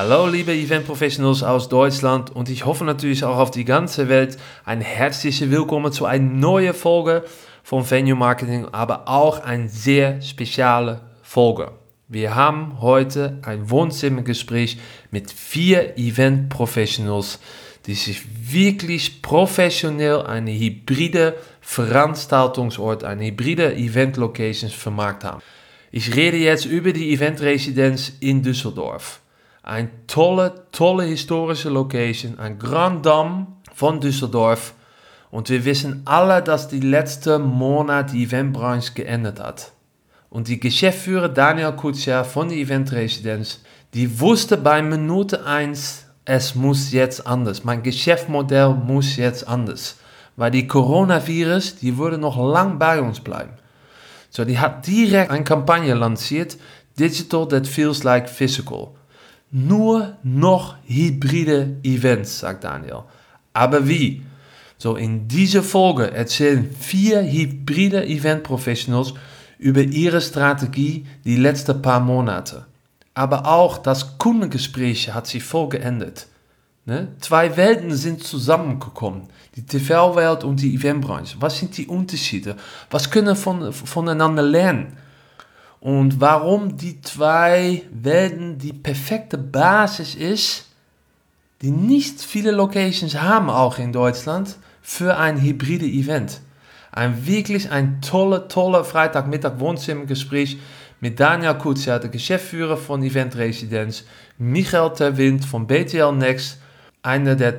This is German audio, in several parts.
Hallo liebe Event-Professionals aus Deutschland und ich hoffe natürlich auch auf die ganze Welt ein herzliches Willkommen zu einer neuen Folge von Venue Marketing, aber auch eine sehr spezielle Folge. Wir haben heute ein Wohnzimmergespräch mit 4 Event-Professionals, die sich wirklich professionell eine hybride Veranstaltungsort, eine hybride Event-Locations vermarkt haben. Ich rede jetzt über die Event-Residenz in Düsseldorf. Eine tolle historische Location, ein Grand Dame von Düsseldorf. Und wir wissen alle, dass die letzten Monate die Eventbranche geändert hat. Und die Geschäftsführer Daniel Kutscher von der Event-Residenz, die wusste bei Minute 1, es muss jetzt anders. Mein Geschäftsmodell muss jetzt anders. Weil die Coronavirus, die würde noch lang bei uns bleiben. So, die hat direkt eine Kampagne lanciert, Digital that feels like physical. Nur noch hybride Events, sagt Daniel. Aber wie? So, in dieser Folge erzählen 4 hybride Event-Professionals über ihre Strategie die letzten paar Monate. Aber auch das Kundengespräch hat sich voll geändert. Ne? 2 Welten sind zusammengekommen. Die TV-Welt und die Eventbranche. Was sind die Unterschiede? Was können wir voneinander lernen? Und warum die 2 Welten die perfekte Basis ist, die nicht viele Locations haben, auch in Deutschland, für ein hybride Event. Wirklich ein tolle Freitagmittag Wohnzimmergespräch mit Daniel Kutscher, der Geschäftsführer von Event Residenz, Michael Terwind von BTL Next, einer der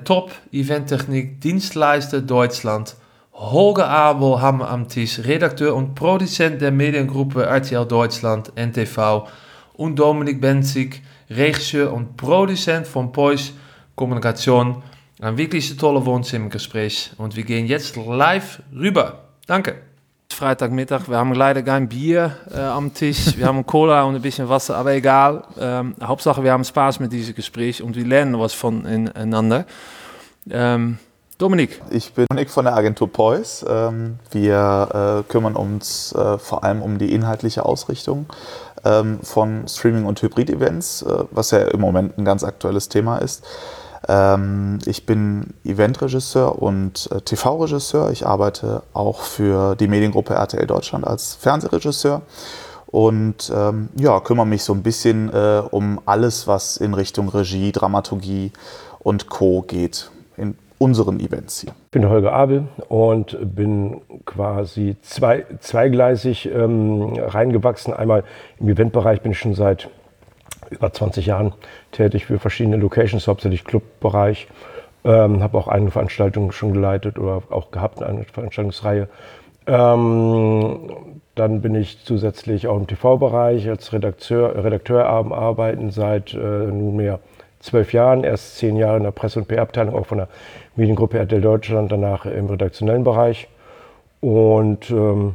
Top-Eventtechnik-Dienstleister Deutschland, Holger Abel haben wir am Tisch, Redakteur und Produzent der Mediengruppe RTL Deutschland, NTV, und Dominik Benzig, Regisseur und Produzent von Poise Kommunikation. Ein wirklich tolles Wohnzimmergespräch und wir gehen jetzt live rüber. Danke. Freitagmittag, wir haben leider kein Bier am Tisch, wir haben Cola und ein bisschen Wasser, aber egal. Hauptsache, wir haben Spaß mit diesem Gespräch und wir lernen was voneinander. Dominik. Ich bin Dominik von der Agentur Poise. Wir kümmern uns vor allem um die inhaltliche Ausrichtung von Streaming- und Hybrid-Events, was ja im Moment ein ganz aktuelles Thema ist. Ich bin Eventregisseur und TV-Regisseur. Ich arbeite auch für die Mediengruppe RTL Deutschland als Fernsehregisseur und kümmere mich so ein bisschen um alles, was in Richtung Regie, Dramaturgie und Co. geht in unseren Events hier. Ich bin Holger Abel und bin quasi zweigleisig reingewachsen. Einmal im Eventbereich bin ich schon seit über 20 Jahren tätig für verschiedene Locations, hauptsächlich Clubbereich. Habe auch eine Veranstaltung schon geleitet oder auch gehabt, eine Veranstaltungsreihe. Dann bin ich zusätzlich auch im TV-Bereich als Redakteur arbeiten seit nunmehr 12 Jahren. Erst 10 Jahre in der Presse- und PR-Abteilung, auch von der Mediengruppe RTL Deutschland, danach im redaktionellen Bereich. Und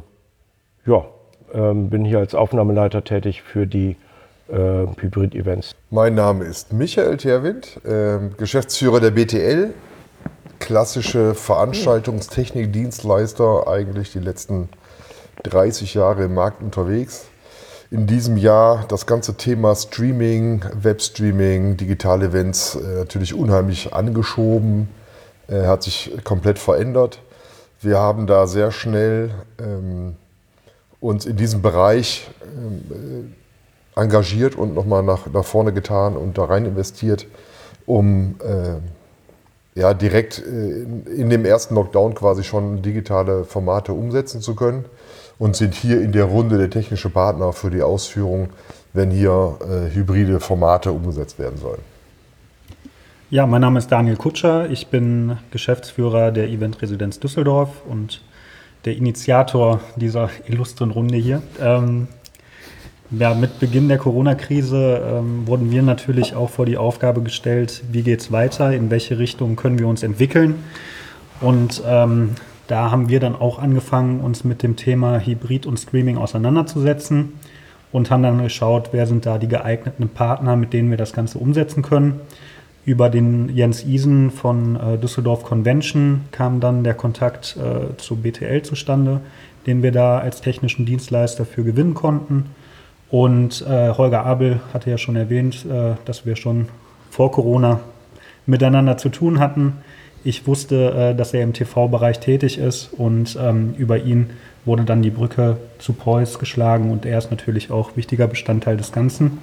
bin hier als Aufnahmeleiter tätig für die Hybrid-Events. Mein Name ist Michael Terwind, Geschäftsführer der BTL, klassische Veranstaltungstechnik-Dienstleister, eigentlich die letzten 30 Jahre im Markt unterwegs. In diesem Jahr das ganze Thema Streaming, Webstreaming, digitale Events natürlich unheimlich angeschoben, hat sich komplett verändert. Wir haben da sehr schnell uns in diesem Bereich engagiert und nochmal nach vorne getan und da rein investiert, um direkt in dem ersten Lockdown quasi schon digitale Formate umsetzen zu können und sind hier in der Runde der technische Partner für die Ausführung, wenn hier hybride Formate umgesetzt werden sollen. Ja, mein Name ist Daniel Kutscher, ich bin Geschäftsführer der Event-Residenz Düsseldorf und der Initiator dieser illustren Runde hier. Mit Beginn der Corona-Krise wurden wir natürlich auch vor die Aufgabe gestellt, wie geht es weiter, in welche Richtung können wir uns entwickeln. Und da haben wir dann auch angefangen, uns mit dem Thema Hybrid und Streaming auseinanderzusetzen und haben dann geschaut, wer sind da die geeigneten Partner, mit denen wir das Ganze umsetzen können. Über den Jens Isen von Düsseldorf Convention kam dann der Kontakt zu BTL zustande, den wir da als technischen Dienstleister für gewinnen konnten. Und Holger Abel hatte ja schon erwähnt, dass wir schon vor Corona miteinander zu tun hatten. Ich wusste, dass er im TV-Bereich tätig ist und über ihn wurde dann die Brücke zu Preuß geschlagen und er ist natürlich auch wichtiger Bestandteil des Ganzen.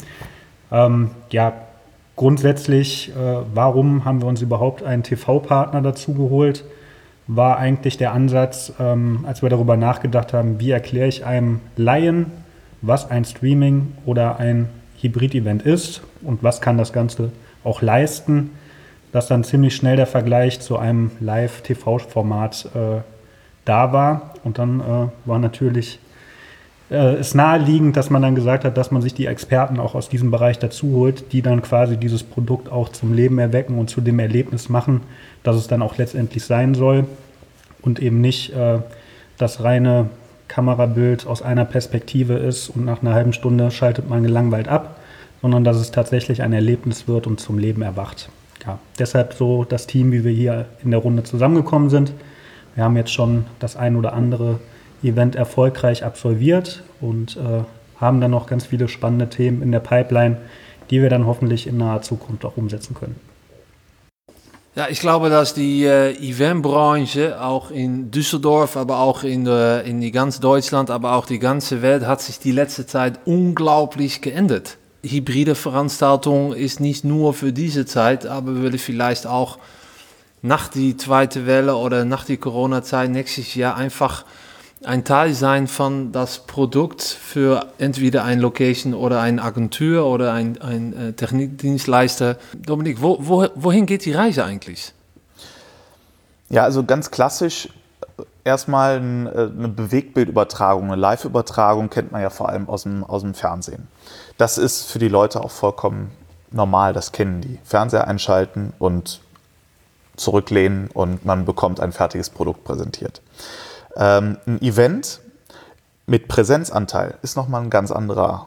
Grundsätzlich, warum haben wir uns überhaupt einen TV-Partner dazu geholt, war eigentlich der Ansatz, als wir darüber nachgedacht haben, wie erkläre ich einem Laien, was ein Streaming oder ein Hybrid-Event ist und was kann das Ganze auch leisten, dass dann ziemlich schnell der Vergleich zu einem Live-TV-Format da war. Und dann war natürlich ist naheliegend, dass man dann gesagt hat, dass man sich die Experten auch aus diesem Bereich dazu holt, die dann quasi dieses Produkt auch zum Leben erwecken und zu dem Erlebnis machen, dass es dann auch letztendlich sein soll und eben nicht das reine Kamerabild aus einer Perspektive ist und nach einer halben Stunde schaltet man gelangweilt ab, sondern dass es tatsächlich ein Erlebnis wird und zum Leben erwacht. Ja, deshalb so das Team, wie wir hier in der Runde zusammengekommen sind. Wir haben jetzt schon das ein oder andere Event erfolgreich absolviert und haben dann noch ganz viele spannende Themen in der Pipeline, die wir dann hoffentlich in naher Zukunft auch umsetzen können. Ja, ich glaube, dass die Eventbranche auch in Düsseldorf, aber auch in die ganz Deutschland, aber auch die ganze Welt hat sich die letzte Zeit unglaublich geändert. Hybride Veranstaltung ist nicht nur für diese Zeit, aber würde vielleicht auch nach die zweite Welle oder nach die Corona-Zeit nächstes Jahr einfach ein Teil sein von das Produkt für entweder eine Location oder eine Agentur oder ein Technikdienstleister. Dominik, wohin geht die Reise eigentlich? Ja, also ganz klassisch erstmal eine Bewegtbildübertragung, eine Live-Übertragung kennt man ja vor allem aus dem Fernsehen. Das ist für die Leute auch vollkommen normal, das kennen die. Fernseher einschalten und zurücklehnen und man bekommt ein fertiges Produkt präsentiert. Ein Event mit Präsenzanteil ist nochmal ein ganz anderer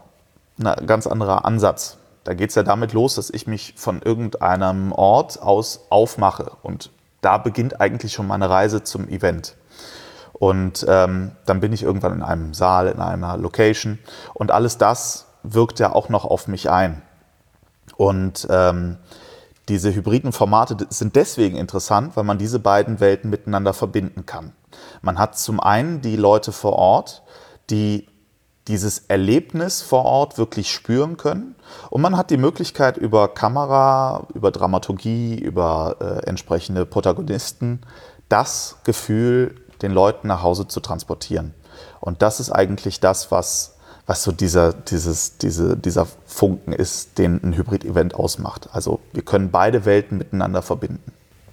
Ansatz. Da geht es ja damit los, dass ich mich von irgendeinem Ort aus aufmache und da beginnt eigentlich schon meine Reise zum Event. Und dann bin ich irgendwann in einem Saal, in einer Location und alles das wirkt ja auch noch auf mich ein. Und diese hybriden Formate sind deswegen interessant, weil man diese beiden Welten miteinander verbinden kann. Man hat zum einen die Leute vor Ort, die dieses Erlebnis vor Ort wirklich spüren können. Und man hat die Möglichkeit, über Kamera, über Dramaturgie, über entsprechende Protagonisten das Gefühl den Leuten nach Hause zu transportieren. Und das ist eigentlich das, was so dieser Funken ist, den ein Hybrid-Event ausmacht. Also wir können beide Welten miteinander verbinden.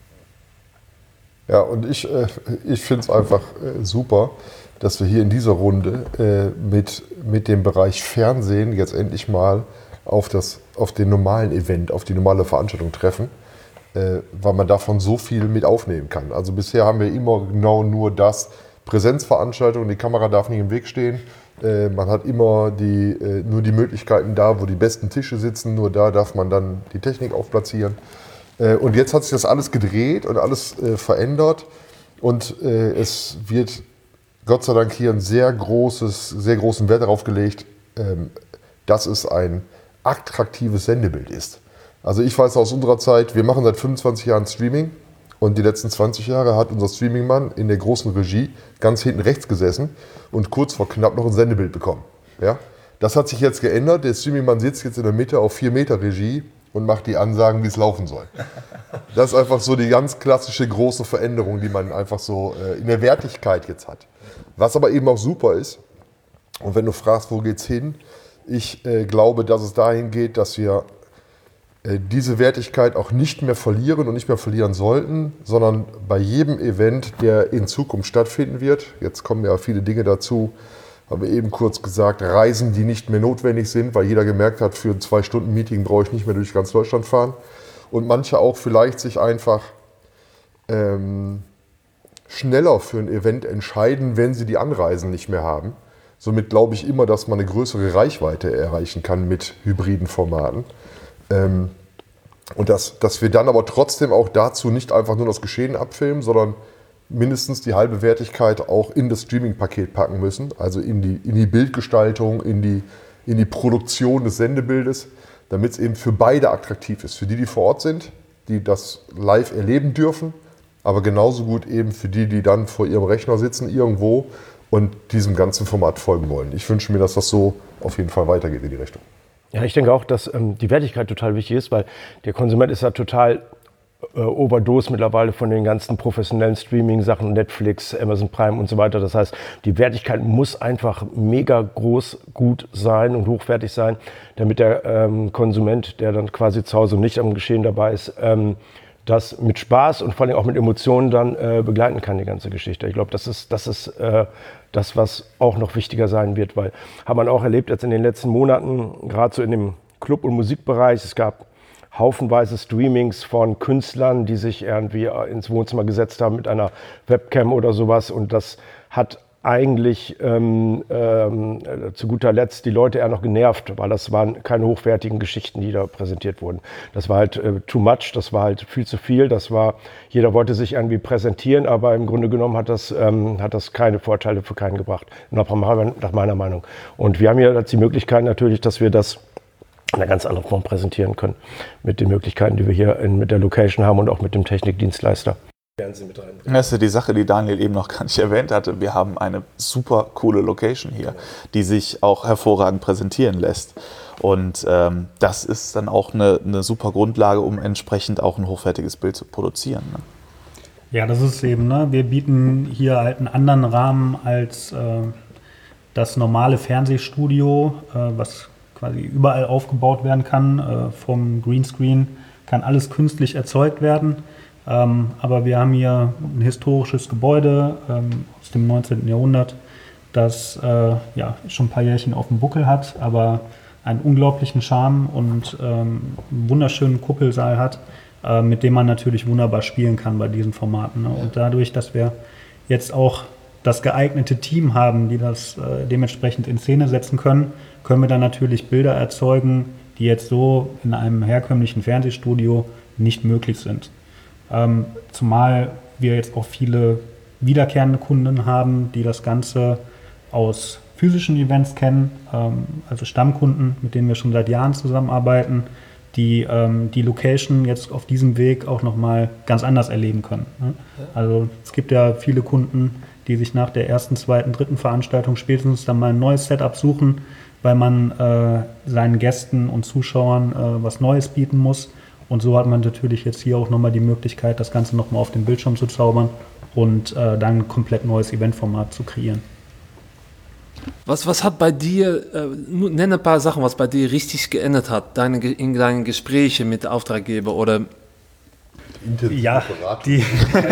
Ja, und ich finde es einfach super, dass wir hier in dieser Runde mit dem Bereich Fernsehen jetzt endlich mal auf den normalen Event, auf die normale Veranstaltung treffen, weil man davon so viel mit aufnehmen kann. Also bisher haben wir immer genau nur das, Präsenzveranstaltung, die Kamera darf nicht im Weg stehen, man hat immer nur die Möglichkeiten da, wo die besten Tische sitzen, nur da darf man dann die Technik aufplatzieren. Und jetzt hat sich das alles gedreht und alles verändert und es wird Gott sei Dank hier einen sehr großen Wert darauf gelegt, dass es ein attraktives Sendebild ist. Also ich weiß aus unserer Zeit, wir machen seit 25 Jahren Streaming und die letzten 20 Jahre hat unser Streamingmann in der großen Regie ganz hinten rechts gesessen und kurz vor knapp noch ein Sendebild bekommen. Ja? Das hat sich jetzt geändert, der Streamingmann sitzt jetzt in der Mitte auf 4 Meter Regie und macht die Ansagen, wie es laufen soll. Das ist einfach so die ganz klassische große Veränderung, die man einfach so in der Wertigkeit jetzt hat. Was aber eben auch super ist, und wenn du fragst, wo geht's hin, ich glaube, dass es dahin geht, dass wir diese Wertigkeit auch nicht mehr verlieren und nicht mehr verlieren sollten, sondern bei jedem Event, der in Zukunft stattfinden wird, jetzt kommen ja viele Dinge dazu, haben wir eben kurz gesagt, Reisen, die nicht mehr notwendig sind, weil jeder gemerkt hat, für ein 2-Stunden-Meeting brauche ich nicht mehr durch ganz Deutschland fahren. Und manche auch vielleicht sich einfach schneller für ein Event entscheiden, wenn sie die Anreisen nicht mehr haben. Somit glaube ich immer, dass man eine größere Reichweite erreichen kann mit hybriden Formaten. Und dass wir dann aber trotzdem auch dazu nicht einfach nur das Geschehen abfilmen, sondern mindestens die halbe Wertigkeit auch in das Streaming-Paket packen müssen, also in die Bildgestaltung, in die Produktion des Sendebildes, damit es eben für beide attraktiv ist. Für die vor Ort sind, die das live erleben dürfen, aber genauso gut eben für die dann vor ihrem Rechner sitzen irgendwo und diesem ganzen Format folgen wollen. Ich wünsche mir, dass das so auf jeden Fall weitergeht in die Richtung. Ja, ich denke auch, dass die Wertigkeit total wichtig ist, weil der Konsument ist ja total Overdose mittlerweile von den ganzen professionellen Streaming-Sachen, Netflix, Amazon Prime und so weiter. Das heißt, die Wertigkeit muss einfach mega groß, gut sein und hochwertig sein, damit der Konsument, der dann quasi zu Hause nicht am Geschehen dabei ist, das mit Spaß und vor allem auch mit Emotionen dann begleiten kann, die ganze Geschichte. Ich glaube, das ist das, was auch noch wichtiger sein wird, weil hat man auch erlebt jetzt in den letzten Monaten, gerade so in dem Club- und Musikbereich, es gab haufenweise Streamings von Künstlern, die sich irgendwie ins Wohnzimmer gesetzt haben mit einer Webcam oder sowas, und das hat eigentlich zu guter Letzt die Leute eher noch genervt, weil das waren keine hochwertigen Geschichten, die da präsentiert wurden. Das war halt too much, das war halt viel zu viel, jeder wollte sich irgendwie präsentieren, aber im Grunde genommen hat das keine Vorteile für keinen gebracht, nach meiner Meinung. Und wir haben hier jetzt die Möglichkeit natürlich, dass wir das in einer ganz anderen Form präsentieren können, mit den Möglichkeiten, die wir hier mit der Location haben und auch mit dem Technikdienstleister. Das ist ja die Sache, die Daniel eben noch gar nicht erwähnt hatte. Wir haben eine super coole Location hier, die sich auch hervorragend präsentieren lässt. Und das ist dann auch eine super Grundlage, um entsprechend auch ein hochwertiges Bild zu produzieren. Ne? Ja, das ist eben, ne? Wir bieten hier halt einen anderen Rahmen als das normale Fernsehstudio, was quasi überall aufgebaut werden kann. Vom Greenscreen kann alles künstlich erzeugt werden. Aber wir haben hier ein historisches Gebäude aus dem 19. Jahrhundert, das schon ein paar Jährchen auf dem Buckel hat, aber einen unglaublichen Charme und einen wunderschönen Kuppelsaal hat, mit dem man natürlich wunderbar spielen kann bei diesen Formaten. Ne? Und dadurch, dass wir jetzt auch das geeignete Team haben, die das dementsprechend in Szene setzen können wir dann natürlich Bilder erzeugen, die jetzt so in einem herkömmlichen Fernsehstudio nicht möglich sind. Zumal wir jetzt auch viele wiederkehrende Kunden haben, die das Ganze aus physischen Events kennen, also Stammkunden, mit denen wir schon seit Jahren zusammenarbeiten, die die Location jetzt auf diesem Weg auch nochmal ganz anders erleben können. Ne? Also es gibt ja viele Kunden, die sich nach der ersten, zweiten, dritten Veranstaltung spätestens dann mal ein neues Setup suchen, weil man seinen Gästen und Zuschauern was Neues bieten muss. Und so hat man natürlich jetzt hier auch nochmal die Möglichkeit, das Ganze nochmal auf den Bildschirm zu zaubern und dann ein komplett neues Eventformat zu kreieren. Was hat bei dir, nenne ein paar Sachen, was bei dir richtig geändert hat, in deinen Gesprächen mit Auftraggeber oder? Ja, die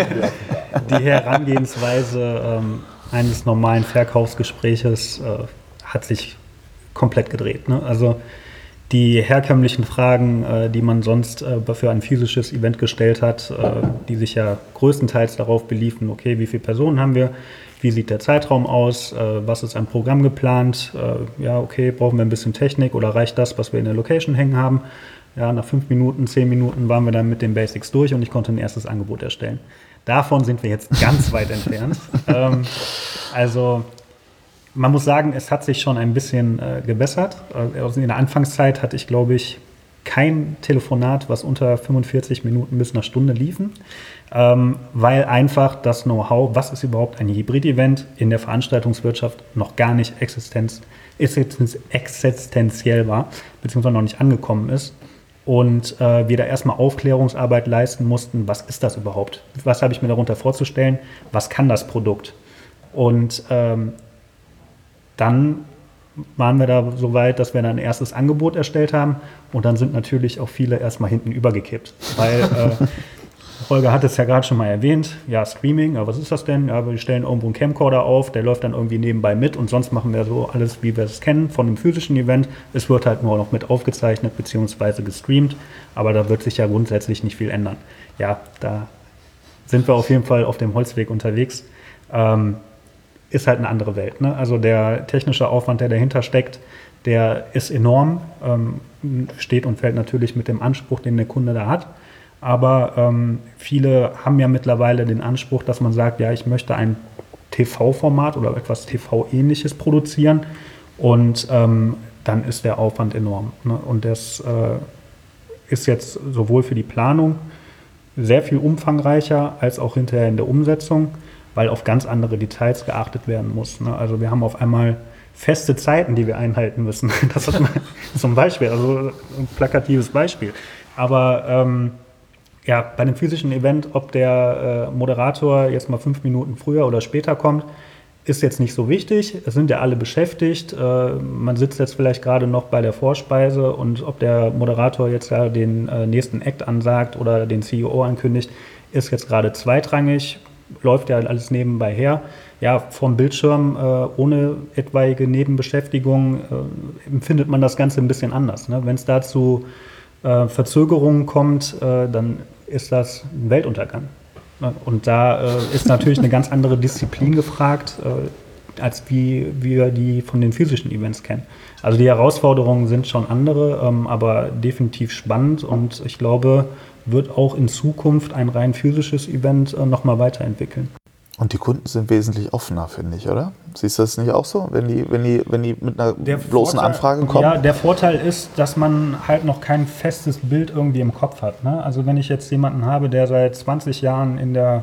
Herangehensweise eines normalen Verkaufsgespräches hat sich komplett gedreht. Ne? Also die herkömmlichen Fragen, die man sonst für ein physisches Event gestellt hat, die sich ja größtenteils darauf beliefen, okay, wie viele Personen haben wir, wie sieht der Zeitraum aus, was ist ein Programm geplant, okay, brauchen wir ein bisschen Technik oder reicht das, was wir in der Location hängen haben. Ja, nach 5 Minuten, 10 Minuten waren wir dann mit den Basics durch und ich konnte ein erstes Angebot erstellen. Davon sind wir jetzt ganz weit entfernt. Also man muss sagen, es hat sich schon ein bisschen gebessert. In der Anfangszeit hatte ich, glaube ich, kein Telefonat, was unter 45 Minuten bis einer Stunde liefen, weil einfach das Know-how, was ist überhaupt ein Hybrid-Event, in der Veranstaltungswirtschaft noch gar nicht existenziell war, beziehungsweise noch nicht angekommen ist. Und wir da erstmal Aufklärungsarbeit leisten mussten, was ist das überhaupt? Was habe ich mir darunter vorzustellen? Was kann das Produkt? Und dann waren wir da so weit, dass wir dann ein erstes Angebot erstellt haben und dann sind natürlich auch viele erstmal hinten übergekippt, weil Holger hat es ja gerade schon mal erwähnt, ja, Streaming, ja, was ist das denn? Ja, wir stellen irgendwo einen Camcorder auf, der läuft dann irgendwie nebenbei mit und sonst machen wir so alles, wie wir es kennen von einem physischen Event. Es wird halt nur noch mit aufgezeichnet bzw. gestreamt, aber da wird sich ja grundsätzlich nicht viel ändern. Ja, da sind wir auf jeden Fall auf dem Holzweg unterwegs. Ist halt eine andere Welt. Ne? Also der technische Aufwand, der dahinter steckt, der ist enorm, steht und fällt natürlich mit dem Anspruch, den der Kunde da hat. Aber viele haben ja mittlerweile den Anspruch, dass man sagt, ja, ich möchte ein TV-Format oder etwas TV-ähnliches produzieren. Und dann ist der Aufwand enorm. Ne? Und das ist jetzt sowohl für die Planung sehr viel umfangreicher als auch hinterher in der Umsetzung, weil auf ganz andere Details geachtet werden muss. Ne? Also wir haben auf einmal feste Zeiten, die wir einhalten müssen. Das ist mal zum Beispiel, also ein plakatives Beispiel. Aber ja, bei einem physischen Event, ob der Moderator jetzt mal 5 Minuten früher oder später kommt, ist jetzt nicht so wichtig. Es sind ja alle beschäftigt. Man sitzt jetzt vielleicht gerade noch bei der Vorspeise und ob der Moderator jetzt ja den nächsten Act ansagt oder den CEO ankündigt, ist jetzt gerade zweitrangig. Läuft ja alles nebenbei her. Ja, vom Bildschirm ohne etwaige Nebenbeschäftigung empfindet man das Ganze ein bisschen anders. Ne? Wenn es da zu Verzögerungen kommt, dann ist das ein Weltuntergang. Und da ist natürlich eine ganz andere Disziplin gefragt, als wie wir die von den physischen Events kennen. Also die Herausforderungen sind schon andere, aber definitiv spannend und ich glaube, wird auch in Zukunft ein rein physisches Event nochmal weiterentwickeln. Und die Kunden sind wesentlich offener, finde ich, oder? Siehst du das nicht auch so, wenn die mit einer bloßen Anfrage kommen? Ja, der Vorteil ist, dass man halt noch kein festes Bild irgendwie im Kopf hat. Ne? Also wenn ich jetzt jemanden habe, der seit 20 Jahren in der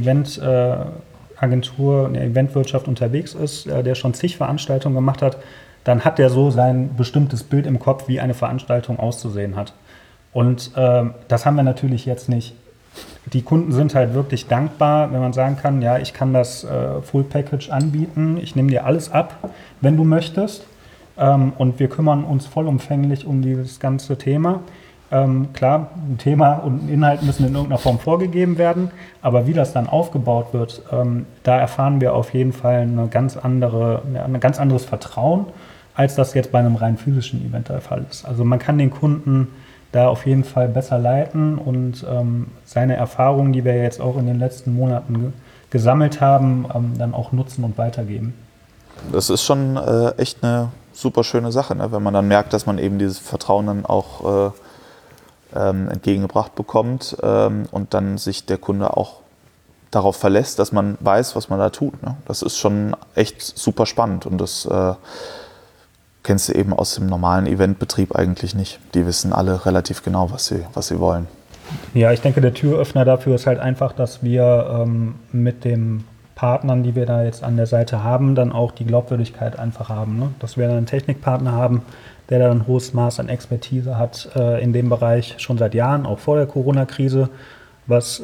Eventagentur, in der Eventwirtschaft unterwegs ist, der schon zig Veranstaltungen gemacht hat, dann hat der so sein bestimmtes Bild im Kopf, wie eine Veranstaltung auszusehen hat. Und das haben wir natürlich jetzt nicht. Die Kunden sind halt wirklich dankbar, wenn man sagen kann, ja, ich kann das Full Package anbieten, ich nehme dir alles ab, wenn du möchtest. Und wir kümmern uns vollumfänglich um dieses ganze Thema. Klar, ein Thema und ein Inhalt müssen in irgendeiner Form vorgegeben werden, aber wie das dann aufgebaut wird, da erfahren wir auf jeden Fall ein ganz anderes Vertrauen, als das jetzt bei einem rein physischen Event der Fall ist. Also man kann den Kunden da auf jeden Fall besser leiten und seine Erfahrungen, die wir jetzt auch in den letzten Monaten gesammelt haben, dann auch nutzen und weitergeben. Das ist schon echt eine super schöne Sache, ne? Wenn man dann merkt, dass man eben dieses Vertrauen dann auch entgegengebracht bekommt und dann sich der Kunde auch darauf verlässt, dass man weiß, was man da tut. Ne? Das ist schon echt super spannend und das kennst du eben aus dem normalen Eventbetrieb eigentlich nicht. Die wissen alle relativ genau, was sie wollen. Ja, ich denke, der Türöffner dafür ist halt einfach, dass wir mit den Partnern, die wir da jetzt an der Seite haben, dann auch die Glaubwürdigkeit einfach haben. Ne? Dass wir dann einen Technikpartner haben, der da ein hohes Maß an Expertise hat in dem Bereich schon seit Jahren, auch vor der Corona-Krise, was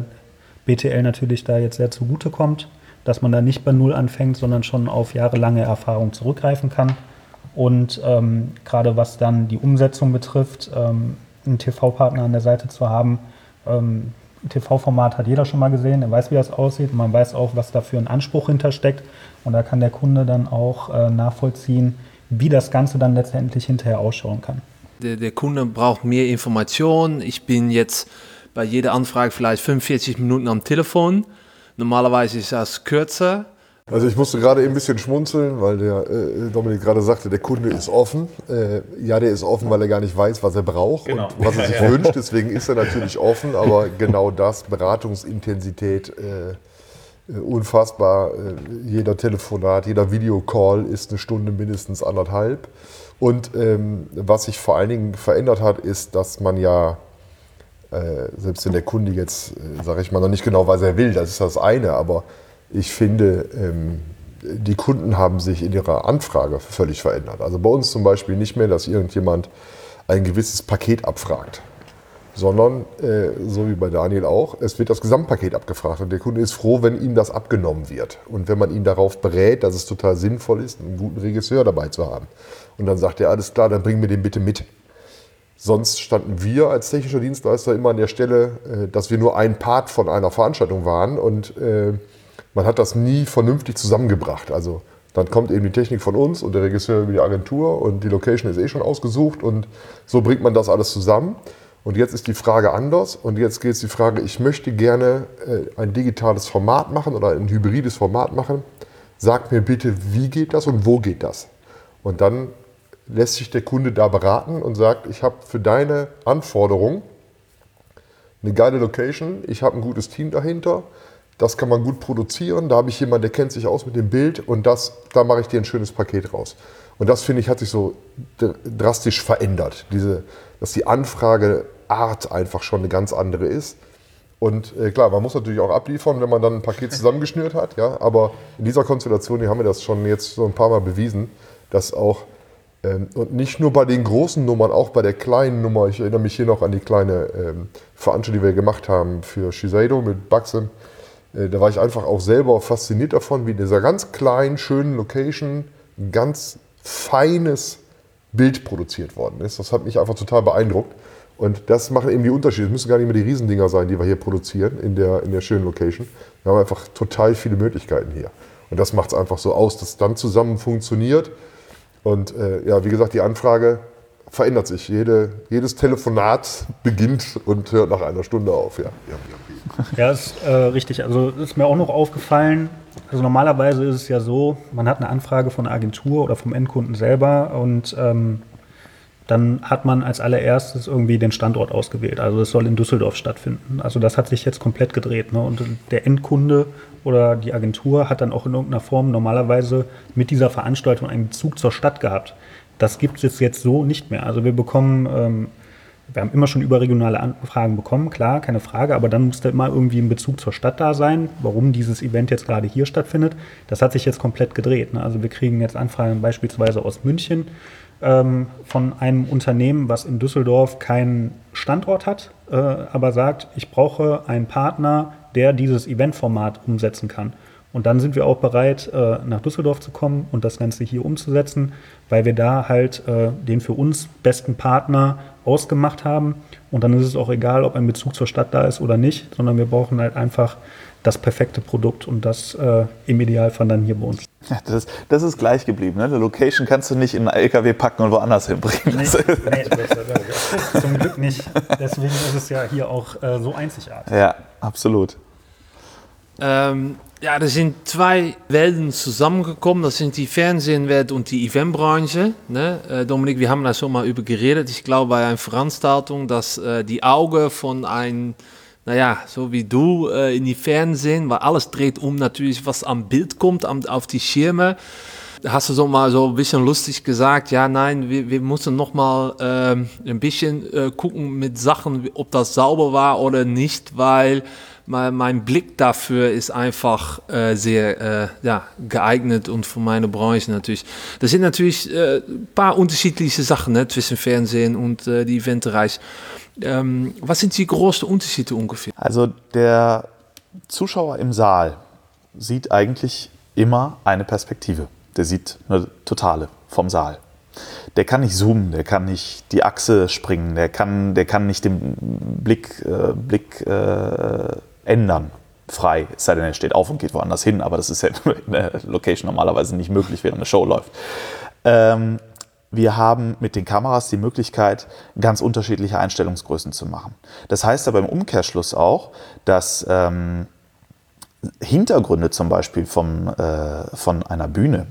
BTL natürlich da jetzt sehr zugutekommt, dass man da nicht bei Null anfängt, sondern schon auf jahrelange Erfahrung zurückgreifen kann. Und gerade was dann die Umsetzung betrifft, einen TV-Partner an der Seite zu haben. Ein TV-Format hat jeder schon mal gesehen, er weiß, wie das aussieht. Und man weiß auch, was da für ein Anspruch hintersteckt. Und da kann der Kunde dann auch nachvollziehen, wie das Ganze dann letztendlich hinterher ausschauen kann. Der Kunde braucht mehr Informationen. Ich bin jetzt bei jeder Anfrage vielleicht 45 Minuten am Telefon. Normalerweise ist das kürzer. Also ich musste gerade eben ein bisschen schmunzeln, weil der Dominik gerade sagte, der Kunde ist offen. Ja, der ist offen, weil er gar nicht weiß, was er braucht und was er sich wünscht. Deswegen ist er natürlich offen, aber genau das, Beratungsintensität, unfassbar. Jeder Telefonat, jeder Videocall ist eine Stunde, mindestens 1,5. Und was sich vor allen Dingen verändert hat, ist, dass man ja, selbst wenn der Kunde jetzt, sage ich mal, noch nicht genau weiß, was er will, das ist das eine, aber ich finde, die Kunden haben sich in ihrer Anfrage völlig verändert. Also bei uns zum Beispiel nicht mehr, dass irgendjemand ein gewisses Paket abfragt, sondern, so wie bei Daniel auch, es wird das Gesamtpaket abgefragt und der Kunde ist froh, wenn ihm das abgenommen wird. Und wenn man ihn darauf berät, dass es total sinnvoll ist, einen guten Regisseur dabei zu haben. Und dann sagt er, alles klar, dann bring mir den bitte mit. Sonst standen wir als technischer Dienstleister immer an der Stelle, dass wir nur ein Part von einer Veranstaltung waren und man hat das nie vernünftig zusammengebracht. Also dann kommt eben die Technik von uns und der Regisseur über die Agentur und die Location ist schon ausgesucht und so bringt man das alles zusammen. Und jetzt ist die Frage anders und jetzt geht es die Frage, ich möchte gerne ein digitales Format machen oder ein hybrides Format machen. Sagt mir bitte, wie geht das und wo geht das? Und dann lässt sich der Kunde da beraten und sagt, ich habe für deine Anforderung eine geile Location, ich habe ein gutes Team dahinter, das kann man gut produzieren, da habe ich jemanden, der kennt sich aus mit dem Bild und da mache ich dir ein schönes Paket raus. Und das, finde ich, hat sich so drastisch verändert, dass die Anfrageart einfach schon eine ganz andere ist. Und klar, man muss natürlich auch abliefern, wenn man dann ein Paket zusammengeschnürt hat, ja, aber in dieser Konstellation, hier haben wir das schon jetzt so ein paar Mal bewiesen, dass auch, und nicht nur bei den großen Nummern, auch bei der kleinen Nummer, ich erinnere mich hier noch an die kleine Veranstaltung, die wir gemacht haben für Shiseido mit Baxim. Da war ich einfach auch selber fasziniert davon, wie in dieser ganz kleinen, schönen Location ein ganz feines Bild produziert worden ist. Das hat mich einfach total beeindruckt. Und das machen eben die Unterschiede. Es müssen gar nicht mehr die Riesendinger sein, die wir hier produzieren in der schönen Location. Wir haben einfach total viele Möglichkeiten hier. Und das macht es einfach so aus, dass es dann zusammen funktioniert. Und ja, wie gesagt, die Anfrage verändert sich. Jedes Telefonat beginnt und hört nach einer Stunde auf. Ja. Ja, ist richtig. Also ist mir auch noch aufgefallen, also normalerweise ist es ja so, man hat eine Anfrage von einer Agentur oder vom Endkunden selber und dann hat man als allererstes irgendwie den Standort ausgewählt. Also es soll in Düsseldorf stattfinden. Also das hat sich jetzt komplett gedreht. Ne? Und der Endkunde oder die Agentur hat dann auch in irgendeiner Form normalerweise mit dieser Veranstaltung einen Bezug zur Stadt gehabt. Das gibt es jetzt so nicht mehr. Also wir bekommen, wir haben immer schon überregionale Anfragen bekommen, klar, keine Frage, aber dann muss da immer irgendwie ein Bezug zur Stadt da sein, warum dieses Event jetzt gerade hier stattfindet. Das hat sich jetzt komplett gedreht. Ne? Also wir kriegen jetzt Anfragen beispielsweise aus München, von einem Unternehmen, was in Düsseldorf keinen Standort hat, aber sagt, ich brauche einen Partner, der dieses Eventformat umsetzen kann. Und dann sind wir auch bereit, nach Düsseldorf zu kommen und das Ganze hier umzusetzen, weil wir da halt den für uns besten Partner ausgemacht haben. Und dann ist es auch egal, ob ein Bezug zur Stadt da ist oder nicht, sondern wir brauchen halt einfach das perfekte Produkt und das im Idealfall dann hier bei uns. Ja, das ist gleich geblieben. Ne? Die Location kannst du nicht in einen LKW packen und woanders hinbringen. Nee, zum Glück nicht. Deswegen ist es ja hier auch so einzigartig. Ja, absolut. Ja, da sind zwei Welten zusammengekommen. Das sind die Fernsehwelt und die Eventbranche. Ne? Dominik, wir haben da schon mal über geredet. Ich glaube, bei einer Veranstaltung, dass die Augen von einem, naja, so wie du in die Fernsehen, weil alles dreht um natürlich, was am Bild kommt, auf die Schirme. Hast du so mal so ein bisschen lustig gesagt, ja, nein, wir müssen noch mal ein bisschen gucken mit Sachen, ob das sauber war oder nicht, weil mein Blick dafür ist einfach sehr geeignet und für meine Branche natürlich. Das sind natürlich ein paar unterschiedliche Sachen, ne, zwischen Fernsehen und die Eventbereich. Was sind die größten Unterschiede ungefähr? Also der Zuschauer im Saal sieht eigentlich immer eine Perspektive. Der sieht eine totale vom Saal. Der kann nicht zoomen, der kann nicht die Achse springen, der kann nicht den Blick ändern, frei. Es sei denn, er steht auf und geht woanders hin, aber das ist ja in der Location normalerweise nicht möglich, während eine Show läuft. Wir haben mit den Kameras die Möglichkeit, ganz unterschiedliche Einstellungsgrößen zu machen. Das heißt aber im Umkehrschluss auch, dass Hintergründe zum Beispiel von einer Bühne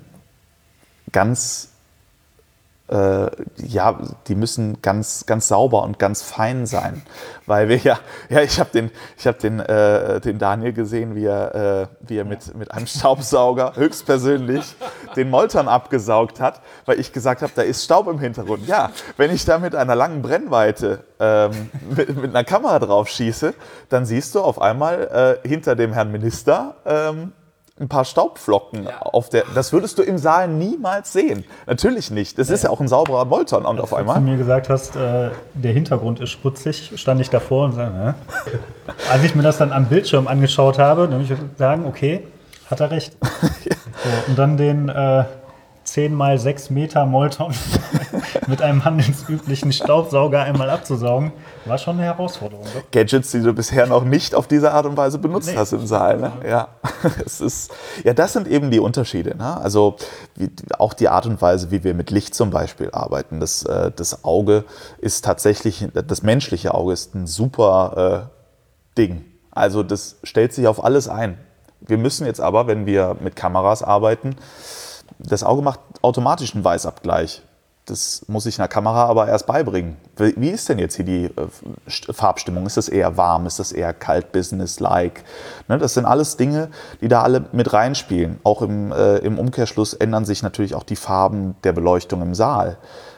die müssen ganz sauber und ganz fein sein, weil wir ich habe den Daniel gesehen, wie er mit einem Staubsauger höchstpersönlich den Molton abgesaugt hat, weil ich gesagt habe, da ist Staub im Hintergrund. Ja, wenn ich da mit einer langen Brennweite mit einer Kamera drauf schieße, dann siehst du auf einmal hinter dem Herrn Minister ein paar Staubflocken das würdest du im Saal niemals sehen. Natürlich nicht. Das ist ja auch ein sauberer Molton. Und auf einmal. Als du mir gesagt hast, der Hintergrund ist schmutzig, stand ich davor und sagte, als ich mir das dann am Bildschirm angeschaut habe, dann würde ich sagen, okay, hat er recht. So, und dann den 10 mal 6 Meter Molton mit einem handelsüblichen Staubsauger einmal abzusaugen, war schon eine Herausforderung. Doch? Gadgets, die du bisher noch nicht auf diese Art und Weise benutzt hast im Saal. Ne? Ja. Das sind eben die Unterschiede. Ne? Also auch die Art und Weise, wie wir mit Licht zum Beispiel arbeiten. Das Auge ist tatsächlich, das menschliche Auge ist ein super Ding. Also das stellt sich auf alles ein. Wir müssen jetzt aber, wenn wir mit Kameras arbeiten, das Auge macht automatisch einen Weißabgleich. Das muss ich einer Kamera aber erst beibringen. Wie ist denn jetzt hier die Farbstimmung? Ist das eher warm? Ist das eher kalt, business-like? Ne, das sind alles Dinge, die da alle mit reinspielen. Auch im Umkehrschluss ändern sich natürlich auch die Farben der Beleuchtung im Saal.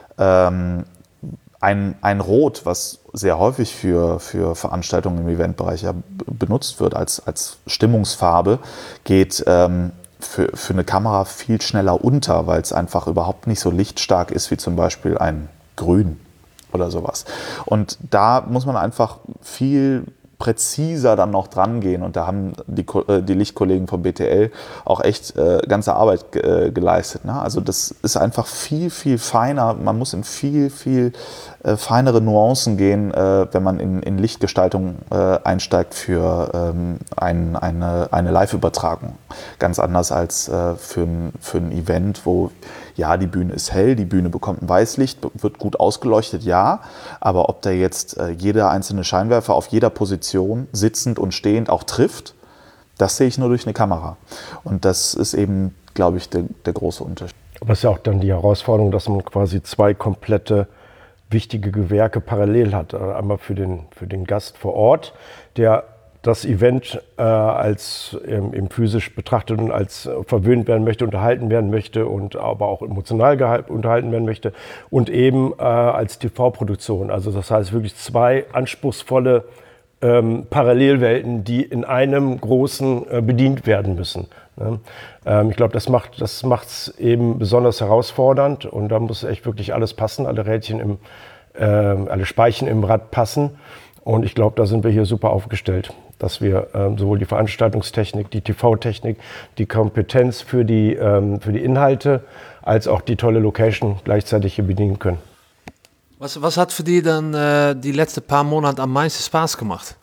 Ein Rot, was sehr häufig für Veranstaltungen im Eventbereich ja benutzt wird als Stimmungsfarbe, geht für eine Kamera viel schneller unter, weil es einfach überhaupt nicht so lichtstark ist wie zum Beispiel ein Grün oder sowas. Und da muss man einfach viel präziser dann noch dran gehen. Und da haben die Lichtkollegen vom BTL auch echt ganze Arbeit geleistet. Ne? Also das ist einfach viel, viel feiner. Man muss in viel, viel feinere Nuancen gehen, wenn man in Lichtgestaltung einsteigt für eine Live-Übertragung. Ganz anders als für ein Event, wo ja, die Bühne ist hell, die Bühne bekommt ein Weißlicht, wird gut ausgeleuchtet, ja. Aber ob da jetzt jeder einzelne Scheinwerfer auf jeder Position sitzend und stehend auch trifft, das sehe ich nur durch eine Kamera. Und das ist eben, glaube ich, der große Unterschied. Aber es ist ja auch dann die Herausforderung, dass man quasi zwei komplette wichtige Gewerke parallel hat. Einmal für den Gast vor Ort, der das Event als eben physisch betrachtet und als verwöhnt werden möchte, unterhalten werden möchte und aber auch emotional unterhalten werden möchte und eben als TV-Produktion. Also das heißt wirklich zwei anspruchsvolle Parallelwelten, die in einem großen bedient werden müssen. Ne? Ich glaube, das macht's eben besonders herausfordernd und da muss echt wirklich alles passen, alle Rädchen alle Speichen im Rad passen und ich glaube, da sind wir hier super aufgestellt, dass wir sowohl die Veranstaltungstechnik, die TV-Technik, die Kompetenz für die Inhalte als auch die tolle Location gleichzeitig hier bedienen können. Was hat für dich dann die letzten paar Monate am meisten Spaß gemacht?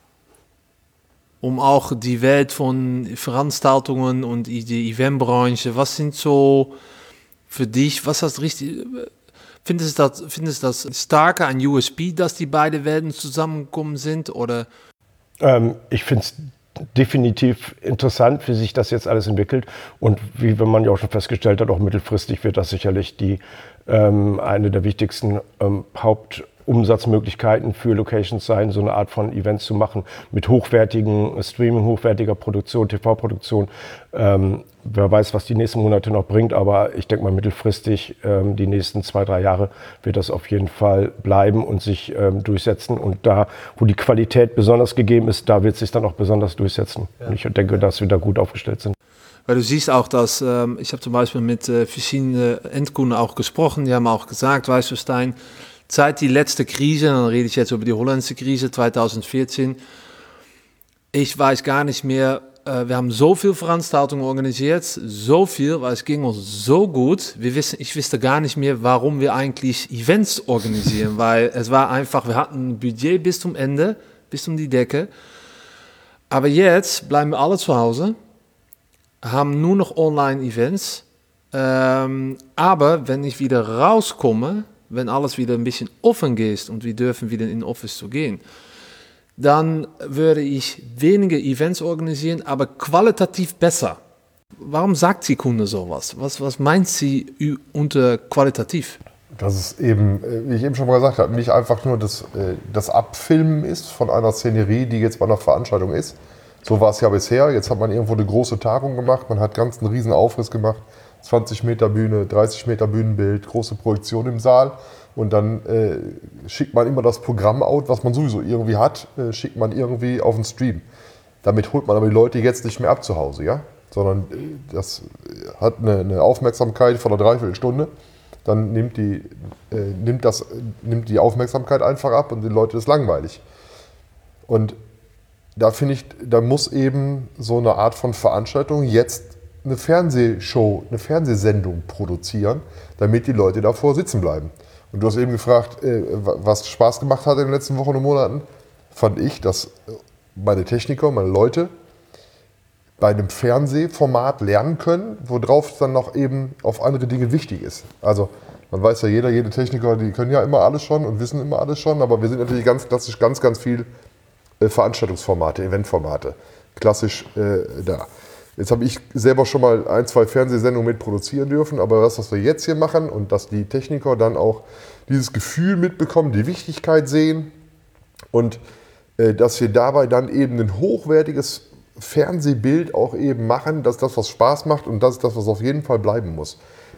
Um auch die Welt von Veranstaltungen und die Eventbranche, was sind so für dich, was das richtig, findest du das starker ein USP, dass die beiden Welten zusammengekommen sind oder? Ich finde es definitiv interessant, wie sich das jetzt alles entwickelt und wie man ja auch schon festgestellt hat, auch mittelfristig wird das sicherlich eine der wichtigsten Hauptumsatzmöglichkeiten für Locations sein, so eine Art von Events zu machen mit hochwertigen Streaming, hochwertiger Produktion, TV-Produktion. Wer weiß, was die nächsten Monate noch bringt, aber ich denke mal mittelfristig, die nächsten 2-3 Jahre wird das auf jeden Fall bleiben und sich durchsetzen. Und da, wo die Qualität besonders gegeben ist, da wird es sich dann auch besonders durchsetzen. Ja. Und ich denke, dass wir da gut aufgestellt sind. Weil du siehst auch, dass, ich habe zum Beispiel mit verschiedenen Endkunden auch gesprochen, die haben auch gesagt, weißt du Stein, seit die letzte Krise, dann rede ich jetzt über die holländische Krise 2014, ich weiß gar nicht mehr, wir haben so viel Veranstaltungen organisiert, so viel, weil es ging uns so gut, ich wusste gar nicht mehr, warum wir eigentlich Events organisieren, weil es war einfach, wir hatten ein Budget bis zum Ende, bis um die Decke, aber jetzt bleiben wir alle zu Hause, haben nur noch Online-Events, aber wenn ich wieder rauskomme, wenn alles wieder ein bisschen offen geht und wir dürfen wieder in den Office zu gehen, dann würde ich weniger Events organisieren, aber qualitativ besser. Warum sagt die Kunde sowas? Was meint sie unter qualitativ? Dass es eben, wie ich eben schon mal gesagt habe, nicht einfach nur das Abfilmen ist von einer Szenerie, die jetzt bei einer Veranstaltung ist. So war es ja bisher. Jetzt hat man irgendwo eine große Tagung gemacht, man hat ganz einen riesen Aufriss gemacht. 20 Meter Bühne, 30 Meter Bühnenbild, große Projektion im Saal. Und dann schickt man immer das Programm out, was man sowieso irgendwie hat, schickt man irgendwie auf den Stream. Damit holt man aber die Leute jetzt nicht mehr ab zu Hause, ja? Sondern das hat eine Aufmerksamkeit von einer Dreiviertelstunde. Dann nimmt die Aufmerksamkeit einfach ab und die Leute ist langweilig. Und da finde ich, da muss eben so eine Art von Veranstaltung jetzt eine Fernsehshow, eine Fernsehsendung produzieren, damit die Leute davor sitzen bleiben. Und du hast eben gefragt, was Spaß gemacht hat in den letzten Wochen und Monaten. Fand ich, dass meine Techniker, meine Leute bei einem Fernsehformat lernen können, worauf es dann noch eben auf andere Dinge wichtig ist. Also man weiß ja, jede Techniker, die können ja immer alles schon und wissen immer alles schon, aber wir sind natürlich ganz klassisch ganz viel Veranstaltungsformate, Eventformate. Klassisch da. Jetzt habe ich selber schon mal 1, 2 Fernsehsendungen mit produzieren dürfen, aber das, was wir jetzt hier machen und dass die Techniker dann auch dieses Gefühl mitbekommen, die Wichtigkeit sehen und dass wir dabei dann eben ein hochwertiges Fernsehbild auch eben machen, dass das, was Spaß macht und das ist das, was auf jeden Fall bleiben muss.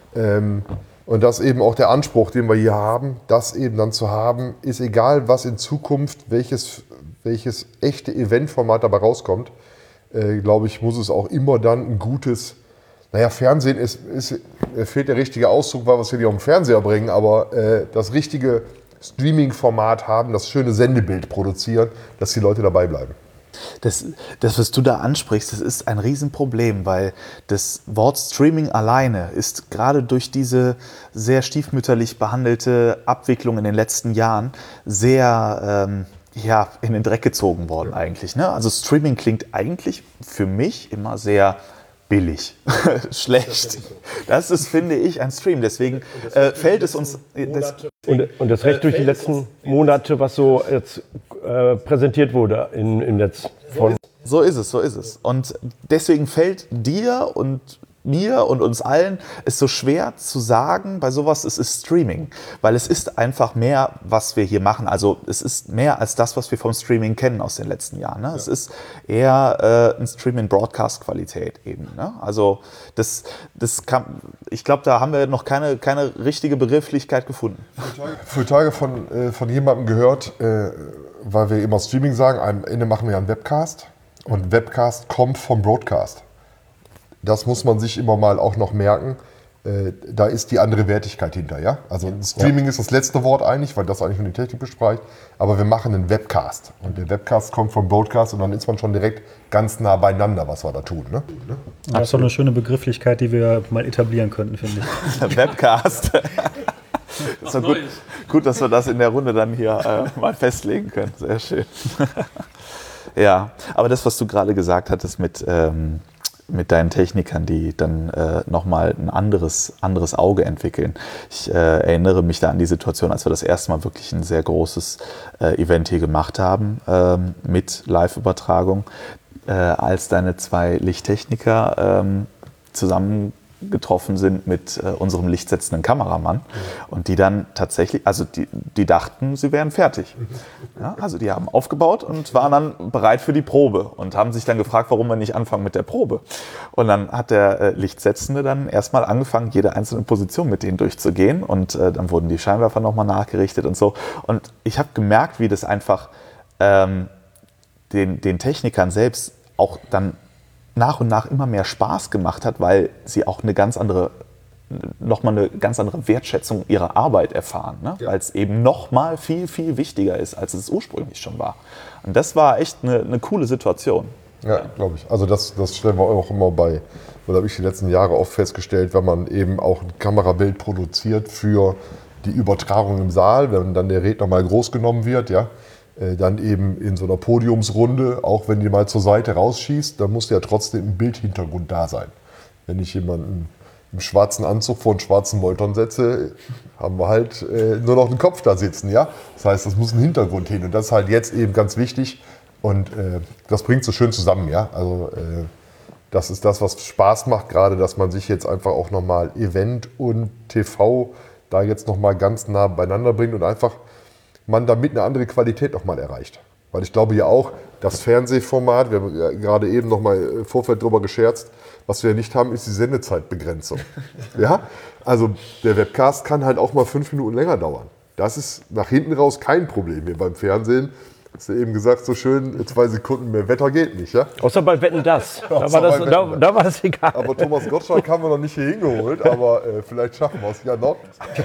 Und das eben auch der Anspruch, den wir hier haben, das eben dann zu haben, ist egal, was in Zukunft, welches echte Eventformat dabei rauskommt, glaube ich, muss es auch immer dann ein gutes, Fernsehen fehlt der richtige Ausdruck, weil wir es hier nicht auf den Fernseher bringen, aber das richtige Streaming-Format haben, das schöne Sendebild produzieren, dass die Leute dabei bleiben. Das, was du da ansprichst, das ist ein Riesenproblem, weil das Wort Streaming alleine ist gerade durch diese sehr stiefmütterlich behandelte Abwicklung in den letzten Jahren sehr in den Dreck gezogen worden eigentlich. Ne? Also Streaming klingt eigentlich für mich immer sehr billig, schlecht. Das ist, finde ich, ein Stream. Deswegen fällt es uns... Und das recht durch die letzten Monate, was so jetzt präsentiert wurde im Netz. So ist es. Und deswegen fällt dir und mir und uns allen es so schwer zu sagen, bei sowas, es ist Streaming. Weil es ist einfach mehr, was wir hier machen. Also es ist mehr als das, was wir vom Streaming kennen aus den letzten Jahren. Ne? Ja. Es ist eher ein Stream in Broadcast-Qualität eben. Ne? Also ich glaube, da haben wir noch keine richtige Begrifflichkeit gefunden. Für Tage von jemandem gehört, weil wir immer Streaming sagen, am Ende machen wir einen Webcast und Webcast kommt vom Broadcast. Das muss man sich immer mal auch noch merken. Da ist die andere Wertigkeit hinter. Ja? Also Streaming ist das letzte Wort eigentlich, weil das eigentlich nur die Technik bespricht. Aber wir machen einen Webcast. Und der Webcast kommt vom Broadcast und dann ist man schon direkt ganz nah beieinander, was wir da tun. Ne? Das ist doch eine schöne Begrifflichkeit, die wir mal etablieren könnten, finde ich. Webcast. Ist doch gut, dass wir das in der Runde dann hier mal festlegen können. Sehr schön. Ja, aber das, was du gerade gesagt hattest mit deinen Technikern, die dann nochmal ein anderes Auge entwickeln. Ich erinnere mich da an die Situation, als wir das erste Mal wirklich ein sehr großes Event hier gemacht haben mit Live-Übertragung, als deine 2 Lichttechniker zusammengetroffen sind mit unserem lichtsetzenden Kameramann und die dann tatsächlich, also die dachten, sie wären fertig. Ja, also die haben aufgebaut und waren dann bereit für die Probe und haben sich dann gefragt, warum wir nicht anfangen mit der Probe. Und dann hat der Lichtsetzende dann erstmal angefangen, jede einzelne Position mit denen durchzugehen und dann wurden die Scheinwerfer nochmal nachgerichtet und so. Und ich habe gemerkt, wie das einfach den Technikern selbst auch dann nach und nach immer mehr Spaß gemacht hat, weil sie auch nochmal eine ganz andere Wertschätzung ihrer Arbeit erfahren, ne? Ja. Weil es eben nochmal viel, viel wichtiger ist, als es ursprünglich schon war. Und das war echt eine coole Situation. Ja, glaube ich. Also das stellen wir auch immer bei, oder habe ich die letzten Jahre oft festgestellt, wenn man eben auch ein Kamerabild produziert für die Übertragung im Saal, wenn dann der Redner mal groß genommen wird, ja, dann eben in so einer Podiumsrunde, auch wenn die mal zur Seite rausschießt, dann muss ja trotzdem ein Bildhintergrund da sein. Wenn ich jemanden im schwarzen Anzug vor einen schwarzen Molton setze, haben wir halt nur noch einen Kopf da sitzen. Ja? Das heißt, das muss ein Hintergrund hin und das ist halt jetzt eben ganz wichtig und das bringt so schön zusammen. Ja? Also das ist das, was Spaß macht, gerade dass man sich jetzt einfach auch nochmal Event und TV da jetzt nochmal ganz nah beieinander bringt und einfach man damit eine andere Qualität nochmal erreicht. Weil ich glaube ja auch, das Fernsehformat, wir haben ja gerade eben nochmal im Vorfeld drüber gescherzt, was wir nicht haben, ist die Sendezeitbegrenzung. Ja? Also der Webcast kann halt auch mal 5 Minuten länger dauern. Das ist nach hinten raus kein Problem hier beim Fernsehen. Hast du eben gesagt, so schön, 2 Sekunden mehr Wetter geht nicht, ja? Außer bei Wetten, das. Da war das egal. Aber Thomas Gottschalk haben wir noch nicht hier hingeholt, aber vielleicht schaffen wir es ja noch.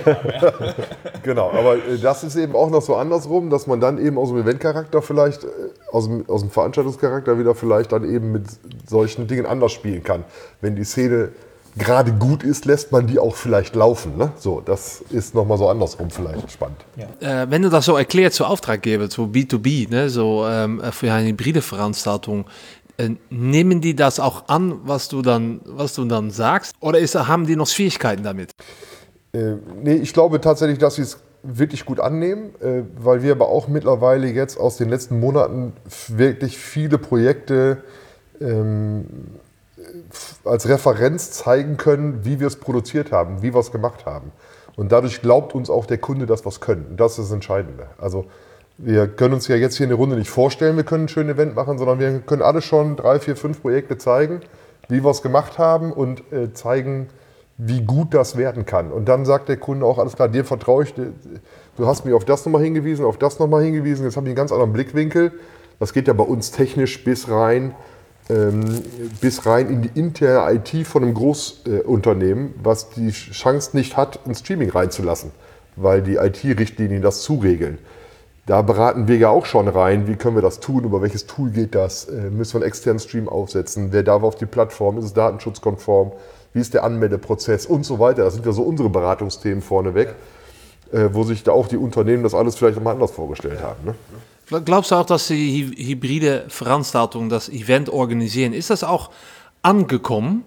Genau, aber das ist eben auch noch so andersrum, dass man dann eben aus dem Eventcharakter vielleicht, aus dem Veranstaltungscharakter wieder vielleicht dann eben mit solchen Dingen anders spielen kann. Wenn die Szene gerade gut ist, lässt man die auch vielleicht laufen. Ne? So, das ist nochmal so andersrum vielleicht spannend. Ja. Wenn du das so erklärst zu Auftraggeber, zu B2B, ne, so für eine hybride Veranstaltung, nehmen die das auch an, was du dann sagst? Oder haben die noch Schwierigkeiten damit? Nee, ich glaube tatsächlich, dass sie es wirklich gut annehmen, weil wir aber auch mittlerweile jetzt aus den letzten Monaten wirklich viele Projekte als Referenz zeigen können, wie wir es produziert haben, wie wir es gemacht haben. Und dadurch glaubt uns auch der Kunde, dass wir es können. Und das ist das Entscheidende. Also wir können uns ja jetzt hier in der Runde nicht vorstellen, wir können ein schönes Event machen, sondern wir können alle schon 3, 4, 5 Projekte zeigen, wie wir es gemacht haben und zeigen, wie gut das werden kann. Und dann sagt der Kunde auch, alles klar, dir vertraue ich, du hast mich auf das nochmal hingewiesen, auf das nochmal hingewiesen, jetzt habe ich einen ganz anderen Blickwinkel. Das geht ja bei uns technisch bis rein in die interne IT von einem Großunternehmen, was die Chance nicht hat, ein Streaming reinzulassen, weil die IT-Richtlinien das zuregeln. Da beraten wir ja auch schon rein, wie können wir das tun, über welches Tool geht das, müssen wir einen externen Stream aufsetzen, wer darf auf die Plattform, ist es datenschutzkonform, wie ist der Anmeldeprozess und so weiter. Das sind ja so unsere Beratungsthemen vorneweg, wo sich da auch die Unternehmen das alles vielleicht mal anders vorgestellt haben. Ne? Glaubst du auch, dass die hybride Veranstaltung, das Event organisieren, ist das auch angekommen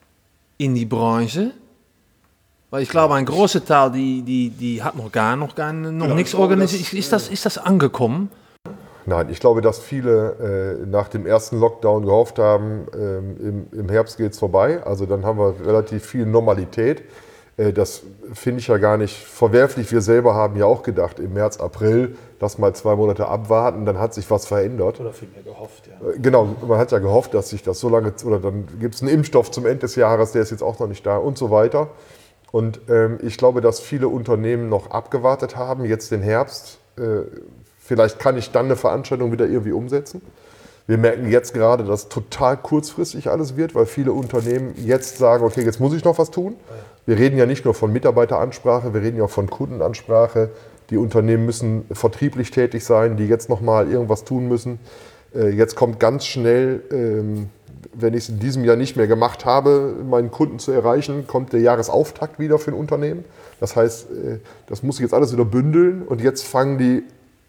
in die Branche? Weil ich glaube, ein großer Teil, die hat noch nichts organisiert. Ist das angekommen? Nein, ich glaube, dass viele nach dem ersten Lockdown gehofft haben, im Herbst geht es vorbei. Also dann haben wir relativ viel Normalität. Das finde ich ja gar nicht verwerflich. Wir selber haben ja auch gedacht, im März, April, lass mal 2 Monate abwarten, dann hat sich was verändert. Oder vielmehr gehofft, ja. Genau, man hat ja gehofft, dass sich das so lange, oder dann gibt es einen Impfstoff zum Ende des Jahres, der ist jetzt auch noch nicht da und so weiter. Und ich glaube, dass viele Unternehmen noch abgewartet haben, jetzt den Herbst. Vielleicht kann ich dann eine Veranstaltung wieder irgendwie umsetzen. Wir merken jetzt gerade, dass total kurzfristig alles wird, weil viele Unternehmen jetzt sagen, okay, jetzt muss ich noch was tun. Wir reden ja nicht nur von Mitarbeiteransprache, wir reden ja auch von Kundenansprache. Die Unternehmen müssen vertrieblich tätig sein, die jetzt nochmal irgendwas tun müssen. Jetzt kommt ganz schnell, wenn ich es in diesem Jahr nicht mehr gemacht habe, meinen Kunden zu erreichen, kommt der Jahresauftakt wieder für ein Unternehmen. Das heißt, das muss ich jetzt alles wieder bündeln und jetzt fangen die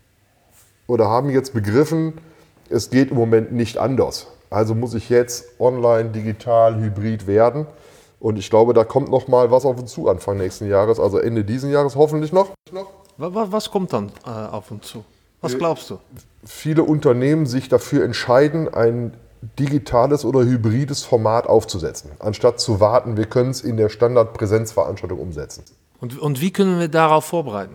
oder haben jetzt begriffen, es geht im Moment nicht anders. Also muss ich jetzt online, digital, hybrid werden. Und ich glaube, da kommt noch mal was auf uns zu Anfang nächsten Jahres, also Ende diesen Jahres hoffentlich noch. Was kommt dann auf uns zu? Was glaubst du? Viele Unternehmen sich dafür entscheiden, ein digitales oder hybrides Format aufzusetzen, anstatt zu warten, wir können es in der Standard-Präsenzveranstaltung umsetzen. Und wie können wir darauf vorbereiten?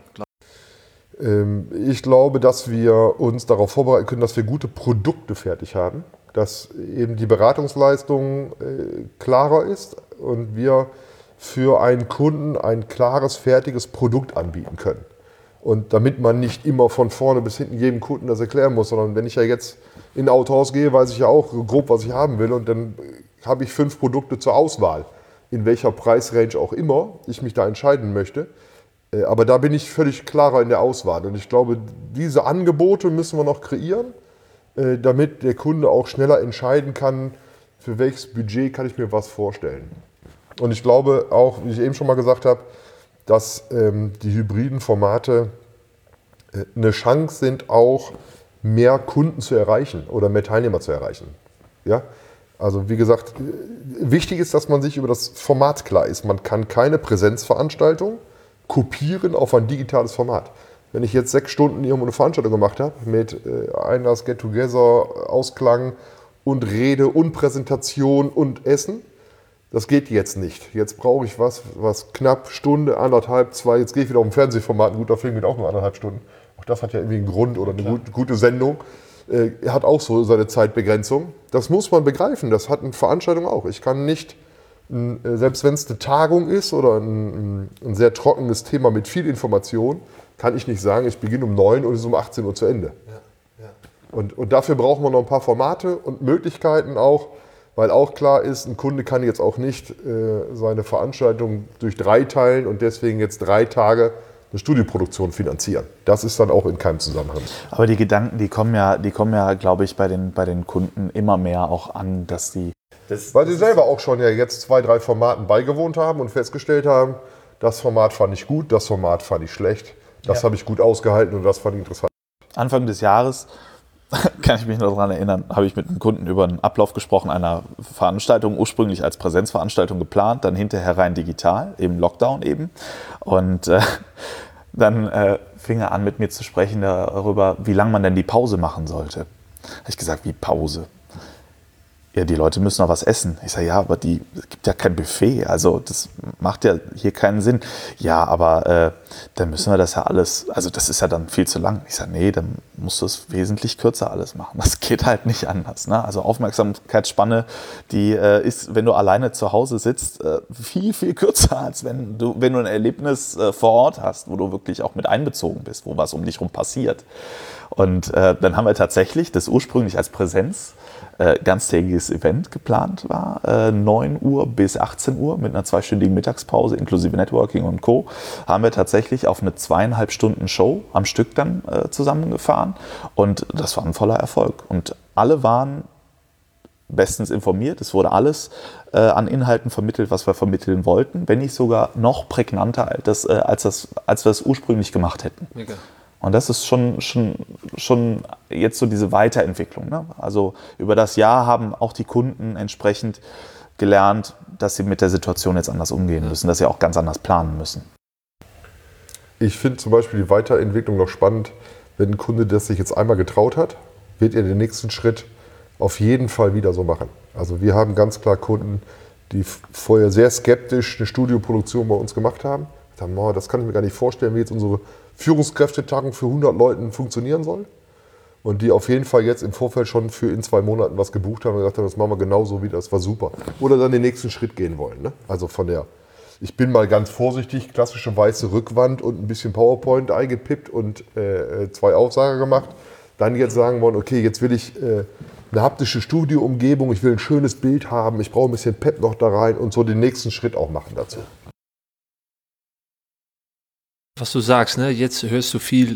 Ich glaube, dass wir uns darauf vorbereiten können, dass wir gute Produkte fertig haben, dass eben die Beratungsleistung klarer ist und wir für einen Kunden ein klares, fertiges Produkt anbieten können. Und damit man nicht immer von vorne bis hinten jedem Kunden das erklären muss, sondern wenn ich ja jetzt in ein Autohaus gehe, weiß ich ja auch grob, was ich haben will und dann habe ich 5 Produkte zur Auswahl, in welcher Preisrange auch immer ich mich da entscheiden möchte. Aber da bin ich völlig klarer in der Auswahl. Und ich glaube, diese Angebote müssen wir noch kreieren, damit der Kunde auch schneller entscheiden kann, für welches Budget kann ich mir was vorstellen. Und ich glaube auch, wie ich eben schon mal gesagt habe, dass die hybriden Formate eine Chance sind, auch mehr Kunden zu erreichen oder mehr Teilnehmer zu erreichen. Ja? Also wie gesagt, wichtig ist, dass man sich über das Format klar ist. Man kann keine Präsenzveranstaltung kopieren auf ein digitales Format. Wenn ich jetzt 6 Stunden irgendwo eine Veranstaltung gemacht habe mit Einlass, Get-Together, Ausklang und Rede und Präsentation und Essen, das geht jetzt nicht. Jetzt brauche ich was knapp Stunde, 1,5, 2, jetzt gehe ich wieder auf ein Fernsehformat, ein guter Film geht auch nur 1,5 Stunden. Auch das hat ja irgendwie einen Grund oder eine gute Sendung. Er hat auch so seine Zeitbegrenzung. Das muss man begreifen, das hat eine Veranstaltung auch. Ich kann nicht, selbst wenn es eine Tagung ist oder ein sehr trockenes Thema mit viel Information, kann ich nicht sagen, ich beginne um 9 und es ist um 18 Uhr zu Ende. Ja. Und dafür brauchen wir noch ein paar Formate und Möglichkeiten auch, weil auch klar ist, ein Kunde kann jetzt auch nicht seine Veranstaltung durch 3 teilen und deswegen jetzt 3 Tage eine Studioproduktion finanzieren. Das ist dann auch in keinem Zusammenhang. Aber die Gedanken, die kommen ja, glaube ich, bei den Kunden immer mehr auch an, dass die... Weil sie selber auch schon ja jetzt 2, 3 Formaten beigewohnt haben und festgestellt haben, das Format fand ich gut, das Format fand ich schlecht, das habe ich gut ausgehalten und das fand ich interessant. Anfang des Jahres, kann ich mich noch daran erinnern, habe ich mit einem Kunden über einen Ablauf gesprochen, einer Veranstaltung, ursprünglich als Präsenzveranstaltung geplant, dann hinterher rein digital, im Lockdown eben. Und dann fing er an, mit mir zu sprechen darüber, wie lange man denn die Pause machen sollte. Da habe ich gesagt, wie Pause? ja, die Leute müssen noch was essen. Ich sage, ja, aber es gibt ja kein Buffet, also das macht ja hier keinen Sinn. Ja, aber dann müssen wir das ja alles, also das ist ja dann viel zu lang. Ich sage, nee, dann musst du es wesentlich kürzer alles machen. Das geht halt nicht anders. Ne? Also Aufmerksamkeitsspanne, die ist, wenn du alleine zu Hause sitzt, viel, viel kürzer, als wenn du ein Erlebnis vor Ort hast, wo du wirklich auch mit einbezogen bist, wo was um dich rum passiert. Und dann haben wir tatsächlich das ursprünglich als Präsenz ganztägiges Event geplant war, 9 Uhr bis 18 Uhr mit einer 2-stündigen Mittagspause inklusive Networking und Co. haben wir tatsächlich auf eine 2,5 Stunden Show am Stück dann zusammengefahren und das war ein voller Erfolg. Und alle waren bestens informiert, es wurde alles an Inhalten vermittelt, was wir vermitteln wollten, wenn nicht sogar noch prägnanter, als wir es ursprünglich gemacht hätten. Mega. Und das ist schon jetzt so diese Weiterentwicklung. Ne? Also über das Jahr haben auch die Kunden entsprechend gelernt, dass sie mit der Situation jetzt anders umgehen müssen, dass sie auch ganz anders planen müssen. Ich finde zum Beispiel die Weiterentwicklung noch spannend, wenn ein Kunde das sich jetzt einmal getraut hat, wird er den nächsten Schritt auf jeden Fall wieder so machen. Also wir haben ganz klar Kunden, die vorher sehr skeptisch eine Studioproduktion bei uns gemacht haben. Sagen, oh, das kann ich mir gar nicht vorstellen, wie jetzt unsere Führungskräftetagung für 100 Leuten funktionieren soll. Und die auf jeden Fall jetzt im Vorfeld schon für in 2 Monaten was gebucht haben und gesagt haben, das machen wir genauso wieder, das war super. Oder dann den nächsten Schritt gehen wollen. Ne? Also ich bin mal ganz vorsichtig, klassische weiße Rückwand und ein bisschen PowerPoint eingepippt und 2 Aufsager gemacht. Dann jetzt sagen wollen, okay, jetzt will ich eine haptische Studioumgebung, ich will ein schönes Bild haben, ich brauche ein bisschen Pep noch da rein und so den nächsten Schritt auch machen dazu. Was du sagst, ne? Jetzt hörst du viel,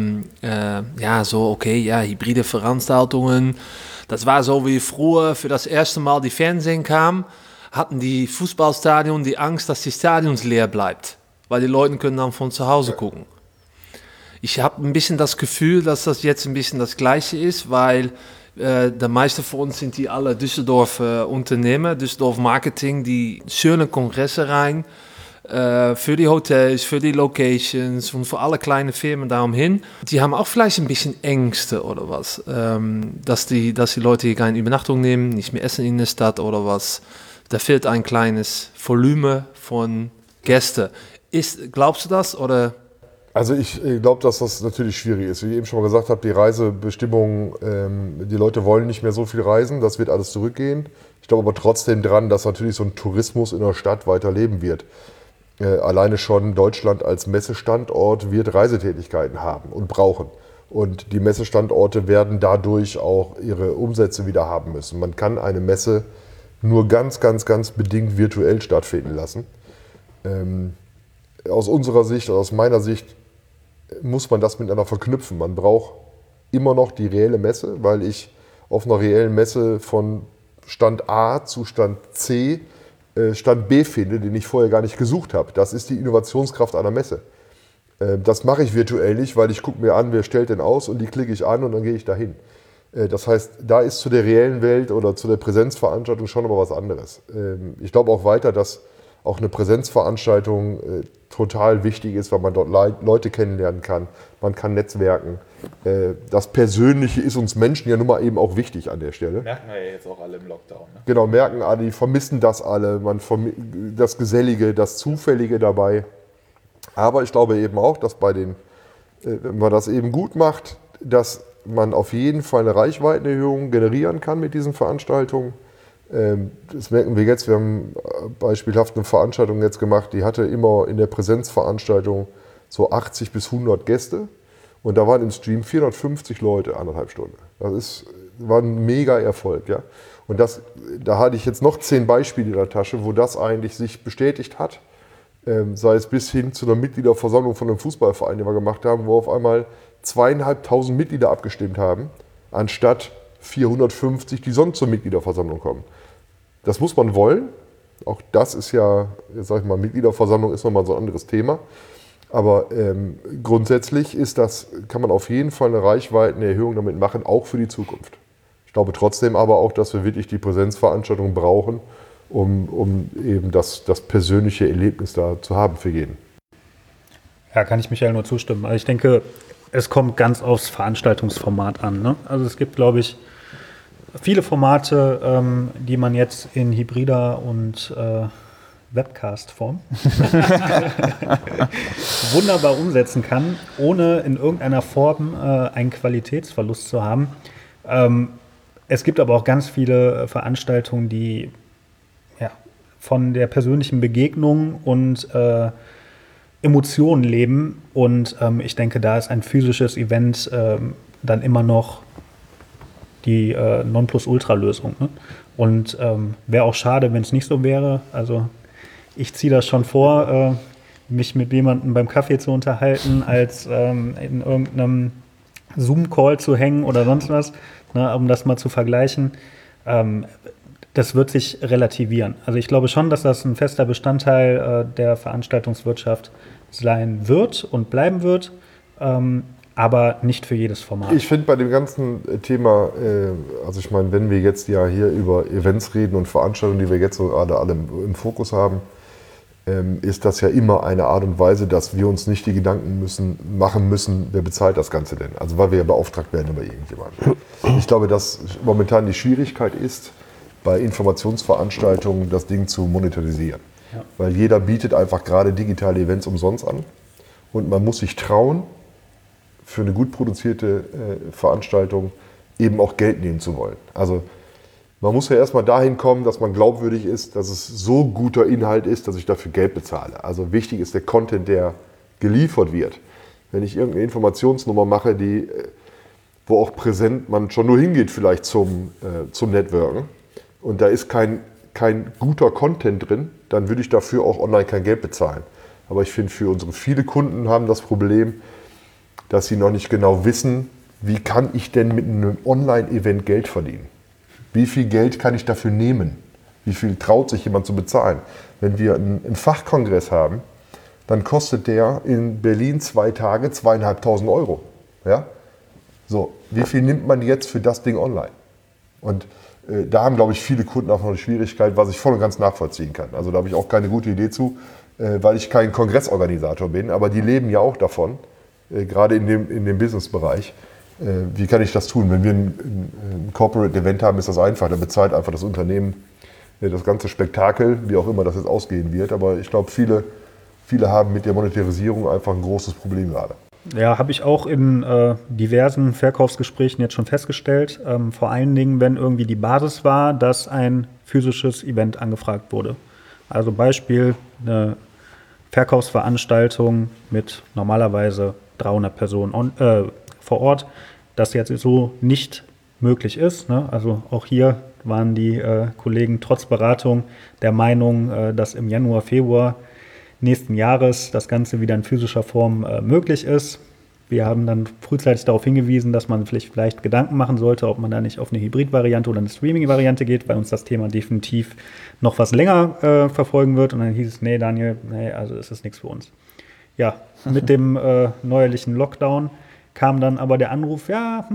hybride Veranstaltungen. Das war so wie früher für das erste Mal die Fernsehen kam, hatten die Fußballstadion die Angst, dass die Stadions leer bleibt, weil die Leute können dann von zu Hause gucken. Ich habe ein bisschen das Gefühl, dass das jetzt ein bisschen das Gleiche ist, weil der meiste von uns sind die alle Düsseldorf Unternehmer, Düsseldorf Marketing, die schöne Kongresse rein. Für die Hotels, für die Locations und für alle kleinen Firmen da umhin. Die haben auch vielleicht ein bisschen Ängste oder was, dass die Leute hier keine Übernachtung nehmen, nicht mehr essen in der Stadt oder was. Da fehlt ein kleines Volumen von Gästen. Glaubst du das oder? Also ich glaube, dass das natürlich schwierig ist. Wie ich eben schon mal gesagt habe, die Reisebestimmungen, die Leute wollen nicht mehr so viel reisen, das wird alles zurückgehen. Ich glaube aber trotzdem dran, dass natürlich so ein Tourismus in der Stadt weiterleben wird. Alleine schon Deutschland als Messestandort wird Reisetätigkeiten haben und brauchen. Und die Messestandorte werden dadurch auch ihre Umsätze wieder haben müssen. Man kann eine Messe nur ganz, ganz, ganz bedingt virtuell stattfinden lassen. Aus unserer Sicht, aus meiner Sicht, muss man das miteinander verknüpfen. Man braucht immer noch die reelle Messe, weil ich auf einer reellen Messe von Stand A zu Stand C Stand B finde, den ich vorher gar nicht gesucht habe. Das ist die Innovationskraft einer Messe. Das mache ich virtuell nicht, weil ich gucke mir an, wer stellt denn aus und die klicke ich an und dann gehe ich dahin. Das heißt, da ist zu der reellen Welt oder zu der Präsenzveranstaltung schon aber was anderes. Ich glaube auch weiter, dass auch eine Präsenzveranstaltung total wichtig ist, weil man dort Leute kennenlernen kann, man kann netzwerken. Das Persönliche ist uns Menschen ja nun mal eben auch wichtig an der Stelle. Merken wir ja jetzt auch alle im Lockdown. Ne? Genau, merken alle, die vermissen das alle, das Gesellige, das Zufällige dabei. Aber ich glaube eben auch, dass wenn man das eben gut macht, dass man auf jeden Fall eine Reichweitenerhöhung generieren kann mit diesen Veranstaltungen. Das merken wir jetzt, wir haben beispielhaft eine Veranstaltung jetzt gemacht, die hatte immer in der Präsenzveranstaltung so 80 bis 100 Gäste und da waren im Stream 450 Leute, 1,5 Stunden. Das war ein mega Erfolg. Ja? Und da hatte ich jetzt noch 10 Beispiele in der Tasche, wo das eigentlich sich bestätigt hat, sei es bis hin zu einer Mitgliederversammlung von einem Fußballverein, die wir gemacht haben, wo auf einmal 2.500 Mitglieder abgestimmt haben, anstatt 450, die sonst zur Mitgliederversammlung kommen. Das muss man wollen. Auch das ist ja, jetzt sag ich mal, Mitgliederversammlung ist nochmal so ein anderes Thema. Aber grundsätzlich kann man auf jeden Fall eine Reichweitenerhöhung damit machen, auch für die Zukunft. Ich glaube trotzdem aber auch, dass wir wirklich die Präsenzveranstaltung brauchen, um eben das persönliche Erlebnis da zu haben für jeden. Ja, kann ich Michael nur zustimmen. Also ich denke, es kommt ganz aufs Veranstaltungsformat an. Ne? Also es gibt, glaube ich, viele Formate, die man jetzt in hybrider und Webcast-Form wunderbar umsetzen kann, ohne in irgendeiner Form einen Qualitätsverlust zu haben. Es gibt aber auch ganz viele Veranstaltungen, die von der persönlichen Begegnung und Emotionen leben. Und ich denke, da ist ein physisches Event dann immer noch die Nonplusultra-Lösung. Ne? Und wäre auch schade, wenn es nicht so wäre. Also ich ziehe das schon vor, mich mit jemandem beim Kaffee zu unterhalten, als in irgendeinem Zoom-Call zu hängen oder sonst was, ne, um das mal zu vergleichen. Das wird sich relativieren. Also ich glaube schon, dass das ein fester Bestandteil der Veranstaltungswirtschaft sein wird und bleiben wird, aber nicht für jedes Format. Ich finde bei dem ganzen Thema, also ich meine, wenn wir jetzt ja hier über Events reden und Veranstaltungen, die wir jetzt so gerade alle im Fokus haben, ist das ja immer eine Art und Weise, dass wir uns nicht die Gedanken machen müssen, wer bezahlt das Ganze denn? Also weil wir ja beauftragt werden über irgendjemanden. Ich glaube, dass momentan die Schwierigkeit ist, bei Informationsveranstaltungen das Ding zu monetarisieren. Ja. Weil jeder bietet einfach gerade digitale Events umsonst an und man muss sich trauen, für eine gut produzierte Veranstaltung eben auch Geld nehmen zu wollen. Also man muss ja erstmal dahin kommen, dass man glaubwürdig ist, dass es so guter Inhalt ist, dass ich dafür Geld bezahle. Also wichtig ist der Content, der geliefert wird. Wenn ich irgendeine Informationsnummer mache, wo auch präsent man schon nur hingeht vielleicht zum Networken und da ist kein guter Content drin, dann würde ich dafür auch online kein Geld bezahlen. Aber ich finde, viele Kunden haben das Problem, dass sie noch nicht genau wissen, wie kann ich denn mit einem Online-Event Geld verdienen? Wie viel Geld kann ich dafür nehmen? Wie viel traut sich jemand zu bezahlen? Wenn wir einen Fachkongress haben, dann kostet der in Berlin 2 Tage 2.500 Euro. Ja? So, wie viel nimmt man jetzt für das Ding online? Und da haben, glaube ich, viele Kunden auch noch eine Schwierigkeit, was ich voll und ganz nachvollziehen kann. Also da habe ich auch keine gute Idee zu, weil ich kein Kongressorganisator bin, aber die leben ja auch davon, gerade in dem Businessbereich. Wie kann ich das tun? Wenn wir ein Corporate Event haben, ist das einfach. Da bezahlt einfach das Unternehmen das ganze Spektakel, wie auch immer das jetzt ausgehen wird. Aber ich glaube, viele haben mit der Monetarisierung einfach ein großes Problem gerade. Ja, habe ich auch in diversen Verkaufsgesprächen jetzt schon festgestellt. Vor allen Dingen, wenn irgendwie die Basis war, dass ein physisches Event angefragt wurde. Also Beispiel, eine Verkaufsveranstaltung mit normalerweise 300 Personen vor Ort, das jetzt so nicht möglich ist. Ne? Also auch hier waren die Kollegen trotz Beratung der Meinung, dass im Januar, Februar nächsten Jahres das Ganze wieder in physischer Form möglich ist. Wir haben dann frühzeitig darauf hingewiesen, dass man vielleicht Gedanken machen sollte, ob man da nicht auf eine Hybrid-Variante oder eine Streaming-Variante geht, weil uns das Thema definitiv noch was länger verfolgen wird. Und dann hieß es, nee, Daniel, also ist es nichts für uns. Ja, mit dem neuerlichen Lockdown kam dann aber der Anruf,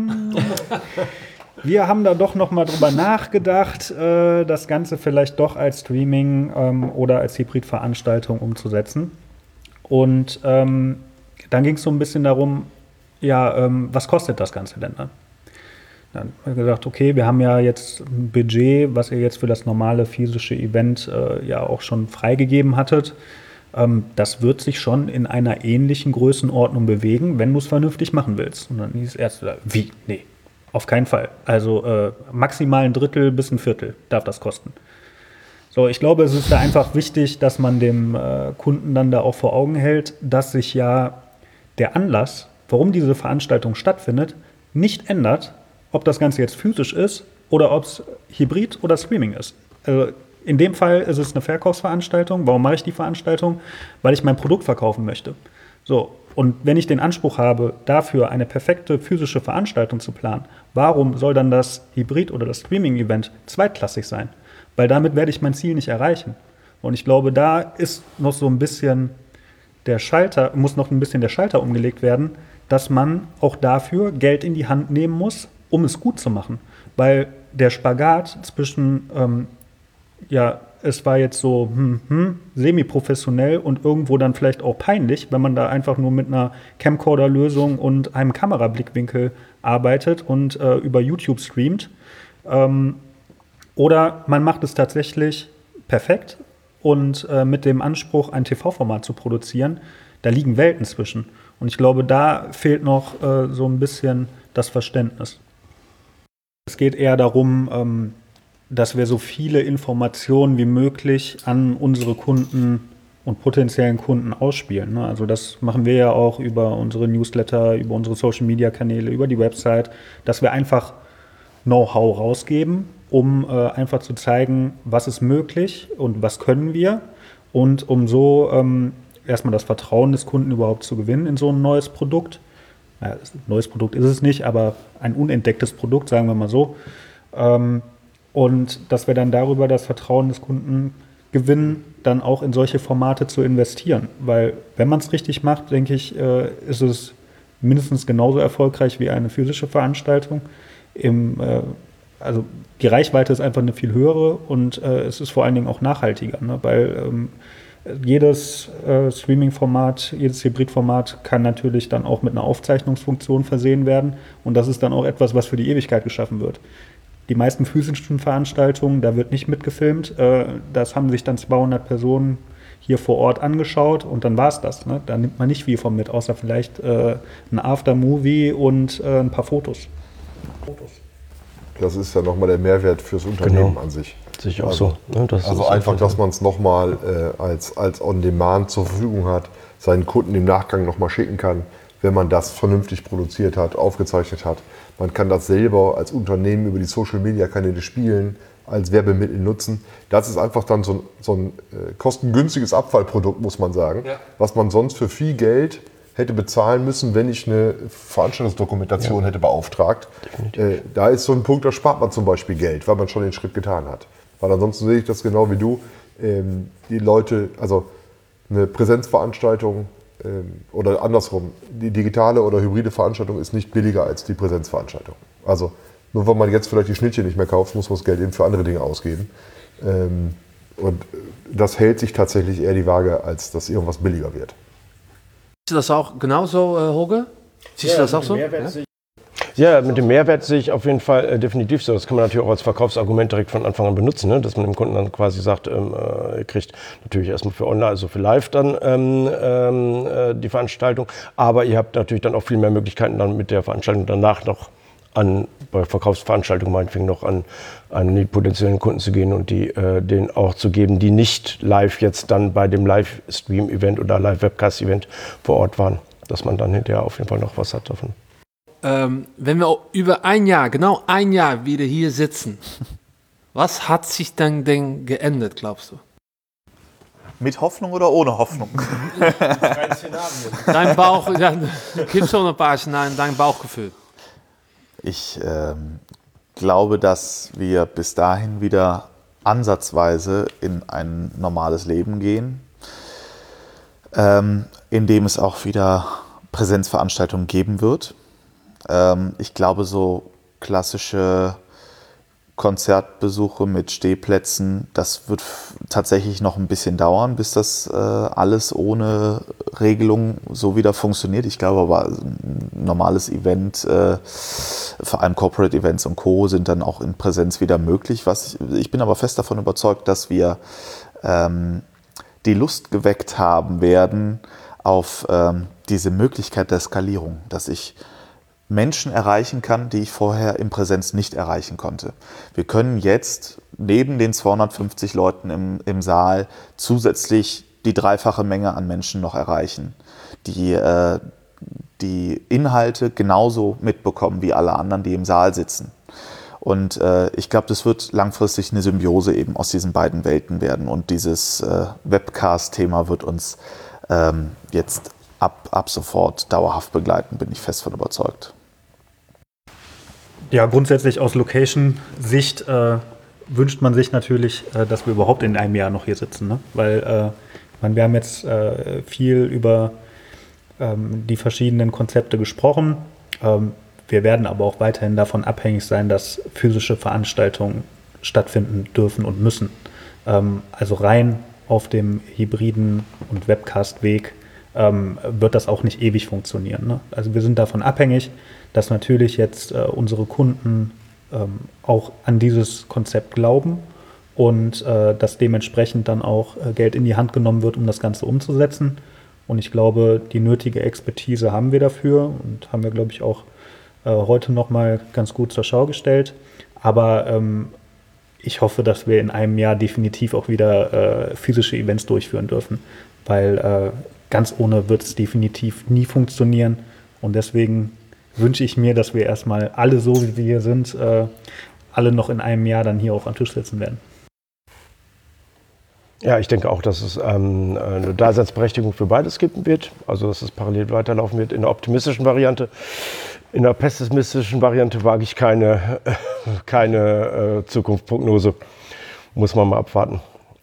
wir haben da doch noch mal drüber nachgedacht, das Ganze vielleicht doch als Streaming oder als Hybridveranstaltung umzusetzen. Und dann ging es so ein bisschen darum, was kostet das Ganze denn dann? Dann haben wir gesagt, okay, wir haben ja jetzt ein Budget, was ihr jetzt für das normale physische Event ja auch schon freigegeben hattet. Das wird sich schon in einer ähnlichen Größenordnung bewegen, wenn du es vernünftig machen willst. Und dann hieß es erst, wie? Nee, auf keinen Fall. Also maximal 1/3 bis 1/4 darf das kosten. So, ich glaube, es ist da einfach wichtig, dass man dem Kunden dann da auch vor Augen hält, dass sich ja der Anlass, warum diese Veranstaltung stattfindet, nicht ändert, ob das Ganze jetzt physisch ist oder ob es Hybrid oder Streaming ist. Also in dem Fall ist es eine Verkaufsveranstaltung. Warum mache ich die Veranstaltung? Weil ich mein Produkt verkaufen möchte. So, und wenn ich den Anspruch habe, dafür eine perfekte physische Veranstaltung zu planen, warum soll dann das Hybrid- oder das Streaming-Event zweitklassig sein? Weil damit werde ich mein Ziel nicht erreichen. Und ich glaube, da ist noch so ein bisschen muss noch ein bisschen der Schalter umgelegt werden, dass man auch dafür Geld in die Hand nehmen muss, um es gut zu machen. Weil der Spagat zwischen, es war jetzt so semi-professionell und irgendwo dann vielleicht auch peinlich, wenn man da einfach nur mit einer Camcorder-Lösung und einem Kamerablickwinkel arbeitet und über YouTube streamt, Oder man macht es tatsächlich perfekt und mit dem Anspruch, ein TV-Format zu produzieren, da liegen Welten zwischen. Und ich glaube, da fehlt noch so ein bisschen das Verständnis. Es geht eher darum, dass wir so viele Informationen wie möglich an unsere Kunden und potenziellen Kunden ausspielen. Ne? Also das machen wir ja auch über unsere Newsletter, über unsere Social-Media-Kanäle, über die Website, dass wir einfach Know-how rausgeben, um einfach zu zeigen, was ist möglich und was können wir und um so erstmal das Vertrauen des Kunden überhaupt zu gewinnen in so ein neues Produkt. Ja, ein neues Produkt ist es nicht, aber ein unentdecktes Produkt, sagen wir mal so. Und dass wir dann darüber das Vertrauen des Kunden gewinnen, dann auch in solche Formate zu investieren. Weil wenn man es richtig macht, denke ich, ist es mindestens genauso erfolgreich wie eine physische Veranstaltung. Also die Reichweite ist einfach eine viel höhere und es ist vor allen Dingen auch nachhaltiger, ne? Weil jedes Streaming-Format, jedes Hybrid-Format kann natürlich dann auch mit einer Aufzeichnungsfunktion versehen werden und das ist dann auch etwas, was für die Ewigkeit geschaffen wird. Die meisten physischen Veranstaltungen, da wird nicht mitgefilmt. Das haben sich dann 200 Personen hier vor Ort angeschaut und dann war es das. Ne? Da nimmt man nicht viel von mit, außer vielleicht ein Aftermovie und ein paar Fotos. Das ist ja nochmal der Mehrwert fürs Unternehmen an sich. Sehe ich auch so. Ne? Also einfach, dass man es nochmal als On-Demand zur Verfügung hat, seinen Kunden im Nachgang nochmal schicken kann, wenn man das vernünftig produziert hat, aufgezeichnet hat. Man kann das selber als Unternehmen über die Social-Media-Kanäle spielen, als Werbemittel nutzen. Das ist einfach dann so ein kostengünstiges Abfallprodukt, muss man sagen, was man sonst für viel Geld hätte bezahlen müssen, wenn ich eine Veranstaltungsdokumentation hätte beauftragt. Da ist so ein Punkt, da spart man zum Beispiel Geld, weil man schon den Schritt getan hat. Weil ansonsten sehe ich das genau wie du. Die Leute, also eine Präsenzveranstaltung oder andersrum, die digitale oder hybride Veranstaltung ist nicht billiger als die Präsenzveranstaltung. Also nur weil man jetzt vielleicht die Schnittchen nicht mehr kauft, muss man das Geld eben für andere Dinge ausgeben. Und das hält sich tatsächlich eher die Waage, als dass irgendwas billiger wird. Ist das auch genauso, Holger? Siehst du das auch so? Ja, mit dem Mehrwert sehe ich auf jeden Fall definitiv so. Das kann man natürlich auch als Verkaufsargument direkt von Anfang an benutzen, ne? Dass man dem Kunden dann quasi sagt, ihr kriegt natürlich erstmal für online, also für live dann die Veranstaltung, aber ihr habt natürlich dann auch viel mehr Möglichkeiten dann mit der Veranstaltung danach noch bei Verkaufsveranstaltungen meinetwegen noch an die potenziellen Kunden zu gehen und denen auch zu geben, die nicht live jetzt dann bei dem Livestream-Event oder Live-Webcast-Event vor Ort waren, dass man dann hinterher auf jeden Fall noch was hat davon. Wenn wir über genau ein Jahr wieder hier sitzen, was hat sich dann denn geändert, glaubst du? Mit Hoffnung oder ohne Hoffnung? Dein Bauch, ja, gibt schon ein paar Szenarien, dein Bauchgefühl. Ich glaube, dass wir bis dahin wieder ansatzweise in ein normales Leben gehen, in dem es auch wieder Präsenzveranstaltungen geben wird. Ich glaube, so klassische Konzertbesuche mit Stehplätzen, das wird tatsächlich noch ein bisschen dauern, bis das alles ohne Regelung so wieder funktioniert. Ich glaube aber, ein normales Event, vor allem Corporate Events und Co. sind dann auch in Präsenz wieder möglich. Ich bin aber fest davon überzeugt, dass wir die Lust geweckt haben werden auf diese Möglichkeit der Skalierung, dass ich Menschen erreichen kann, die ich vorher in Präsenz nicht erreichen konnte. Wir können jetzt neben den 250 Leuten im Saal zusätzlich die dreifache Menge an Menschen noch erreichen, die die Inhalte genauso mitbekommen wie alle anderen, die im Saal sitzen. Und ich glaube, das wird langfristig eine Symbiose eben aus diesen beiden Welten werden. Und dieses Webcast-Thema wird uns jetzt ab sofort dauerhaft begleiten, bin ich fest von überzeugt. Ja, grundsätzlich aus Location-Sicht wünscht man sich natürlich, dass wir überhaupt in einem Jahr noch hier sitzen. Ne? Weil wir haben jetzt viel über die verschiedenen Konzepte gesprochen. Wir werden aber auch weiterhin davon abhängig sein, dass physische Veranstaltungen stattfinden dürfen und müssen. Also rein auf dem hybriden und Webcast-Weg wird das auch nicht ewig funktionieren. Ne? Also wir sind davon abhängig, dass natürlich jetzt unsere Kunden auch an dieses Konzept glauben und dass dementsprechend dann auch Geld in die Hand genommen wird, um das Ganze umzusetzen. Und ich glaube, die nötige Expertise haben wir dafür und haben wir, glaube ich, auch heute nochmal ganz gut zur Schau gestellt. Aber ich hoffe, dass wir in einem Jahr definitiv auch wieder physische Events durchführen dürfen, weil ganz ohne wird es definitiv nie funktionieren. Und deswegen wünsche ich mir, dass wir erstmal alle so, wie wir hier sind, alle noch in einem Jahr dann hier auch am Tisch sitzen werden. Ja, ich denke auch, dass es eine Daseinsberechtigung für beides geben wird. Also, dass es parallel weiterlaufen wird in der optimistischen Variante. In der pessimistischen Variante wage ich keine Zukunftsprognose. Muss man mal abwarten.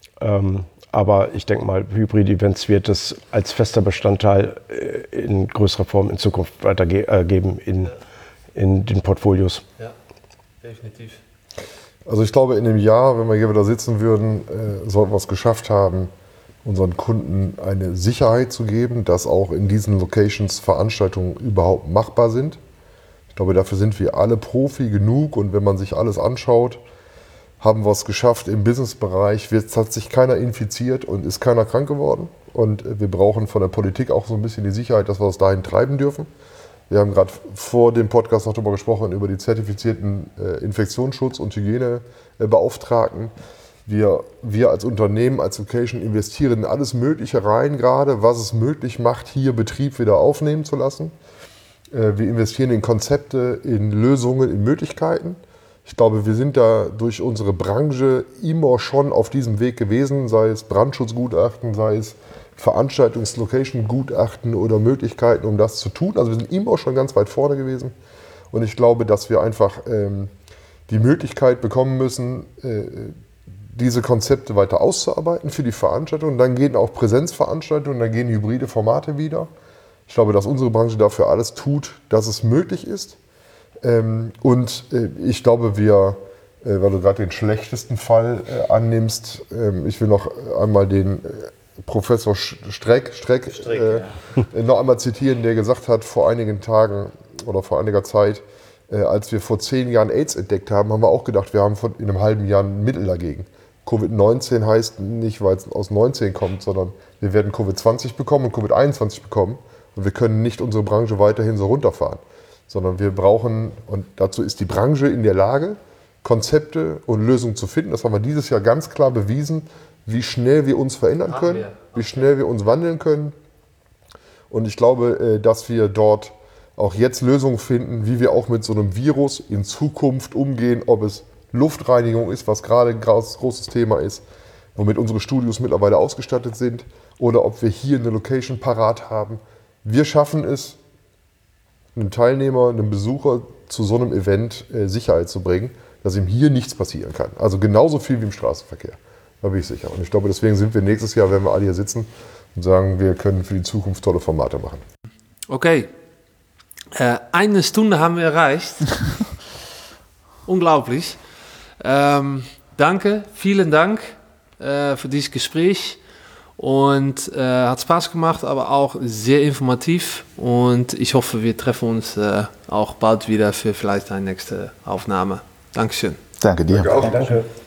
Aber ich denke mal, Hybrid-Events wird es als fester Bestandteil in größerer Form in Zukunft weitergeben in den Portfolios. Ja, definitiv. Also ich glaube, in dem Jahr, wenn wir hier wieder sitzen würden, sollten wir es geschafft haben, unseren Kunden eine Sicherheit zu geben, dass auch in diesen Locations Veranstaltungen überhaupt machbar sind. Ich glaube, dafür sind wir alle Profi genug und wenn man sich alles anschaut, haben wir es geschafft. Im Businessbereich hat sich keiner infiziert und ist keiner krank geworden. Und wir brauchen von der Politik auch so ein bisschen die Sicherheit, dass wir es dahin treiben dürfen. Wir haben gerade vor dem Podcast noch darüber gesprochen, über die zertifizierten Infektionsschutz- und Hygienebeauftragten. Wir als Unternehmen, als Location investieren in alles Mögliche rein gerade, was es möglich macht, hier Betrieb wieder aufnehmen zu lassen. Wir investieren in Konzepte, in Lösungen, in Möglichkeiten. Ich glaube, wir sind da durch unsere Branche immer schon auf diesem Weg gewesen, sei es Brandschutzgutachten, sei es Veranstaltungs-Location-Gutachten oder Möglichkeiten, um das zu tun. Also wir sind immer schon ganz weit vorne gewesen. Und ich glaube, dass wir einfach die Möglichkeit bekommen müssen, diese Konzepte weiter auszuarbeiten für die Veranstaltungen. Dann gehen auch Präsenzveranstaltungen, dann gehen hybride Formate wieder. Ich glaube, dass unsere Branche dafür alles tut, dass es möglich ist. Und ich glaube, weil du gerade den schlechtesten Fall annimmst, ich will noch einmal den Professor Streck noch einmal zitieren, der gesagt hat, vor einigen Tagen oder vor einiger Zeit, als wir vor 10 Jahren AIDS entdeckt haben, haben wir auch gedacht, wir haben in einem halben Jahr ein Mittel dagegen. Covid-19 heißt nicht, weil es aus 19 kommt, sondern wir werden Covid-20 bekommen und Covid-21 bekommen und wir können nicht unsere Branche weiterhin so runterfahren, sondern wir brauchen, und dazu ist die Branche in der Lage, Konzepte und Lösungen zu finden. Das haben wir dieses Jahr ganz klar bewiesen, wie schnell wir uns verändern können, wie schnell wir uns wandeln können. Und ich glaube, dass wir dort auch jetzt Lösungen finden, wie wir auch mit so einem Virus in Zukunft umgehen, ob es Luftreinigung ist, was gerade ein großes Thema ist, womit unsere Studios mittlerweile ausgestattet sind, oder ob wir hier eine Location parat haben. Wir schaffen es, einem Teilnehmer, einem Besucher zu so einem Event Sicherheit zu bringen, dass ihm hier nichts passieren kann. Also genauso viel wie im Straßenverkehr. Da bin ich sicher. Und ich glaube, deswegen sind wir nächstes Jahr, wenn wir alle hier sitzen und sagen, wir können für die Zukunft tolle Formate machen. Okay. 1 Stunde haben wir erreicht. Unglaublich. Danke, vielen Dank für dieses Gespräch. Und hat Spaß gemacht, aber auch sehr informativ. Und ich hoffe, wir treffen uns auch bald wieder für vielleicht eine nächste Aufnahme. Dankeschön. Danke dir. Danke auch. Danke.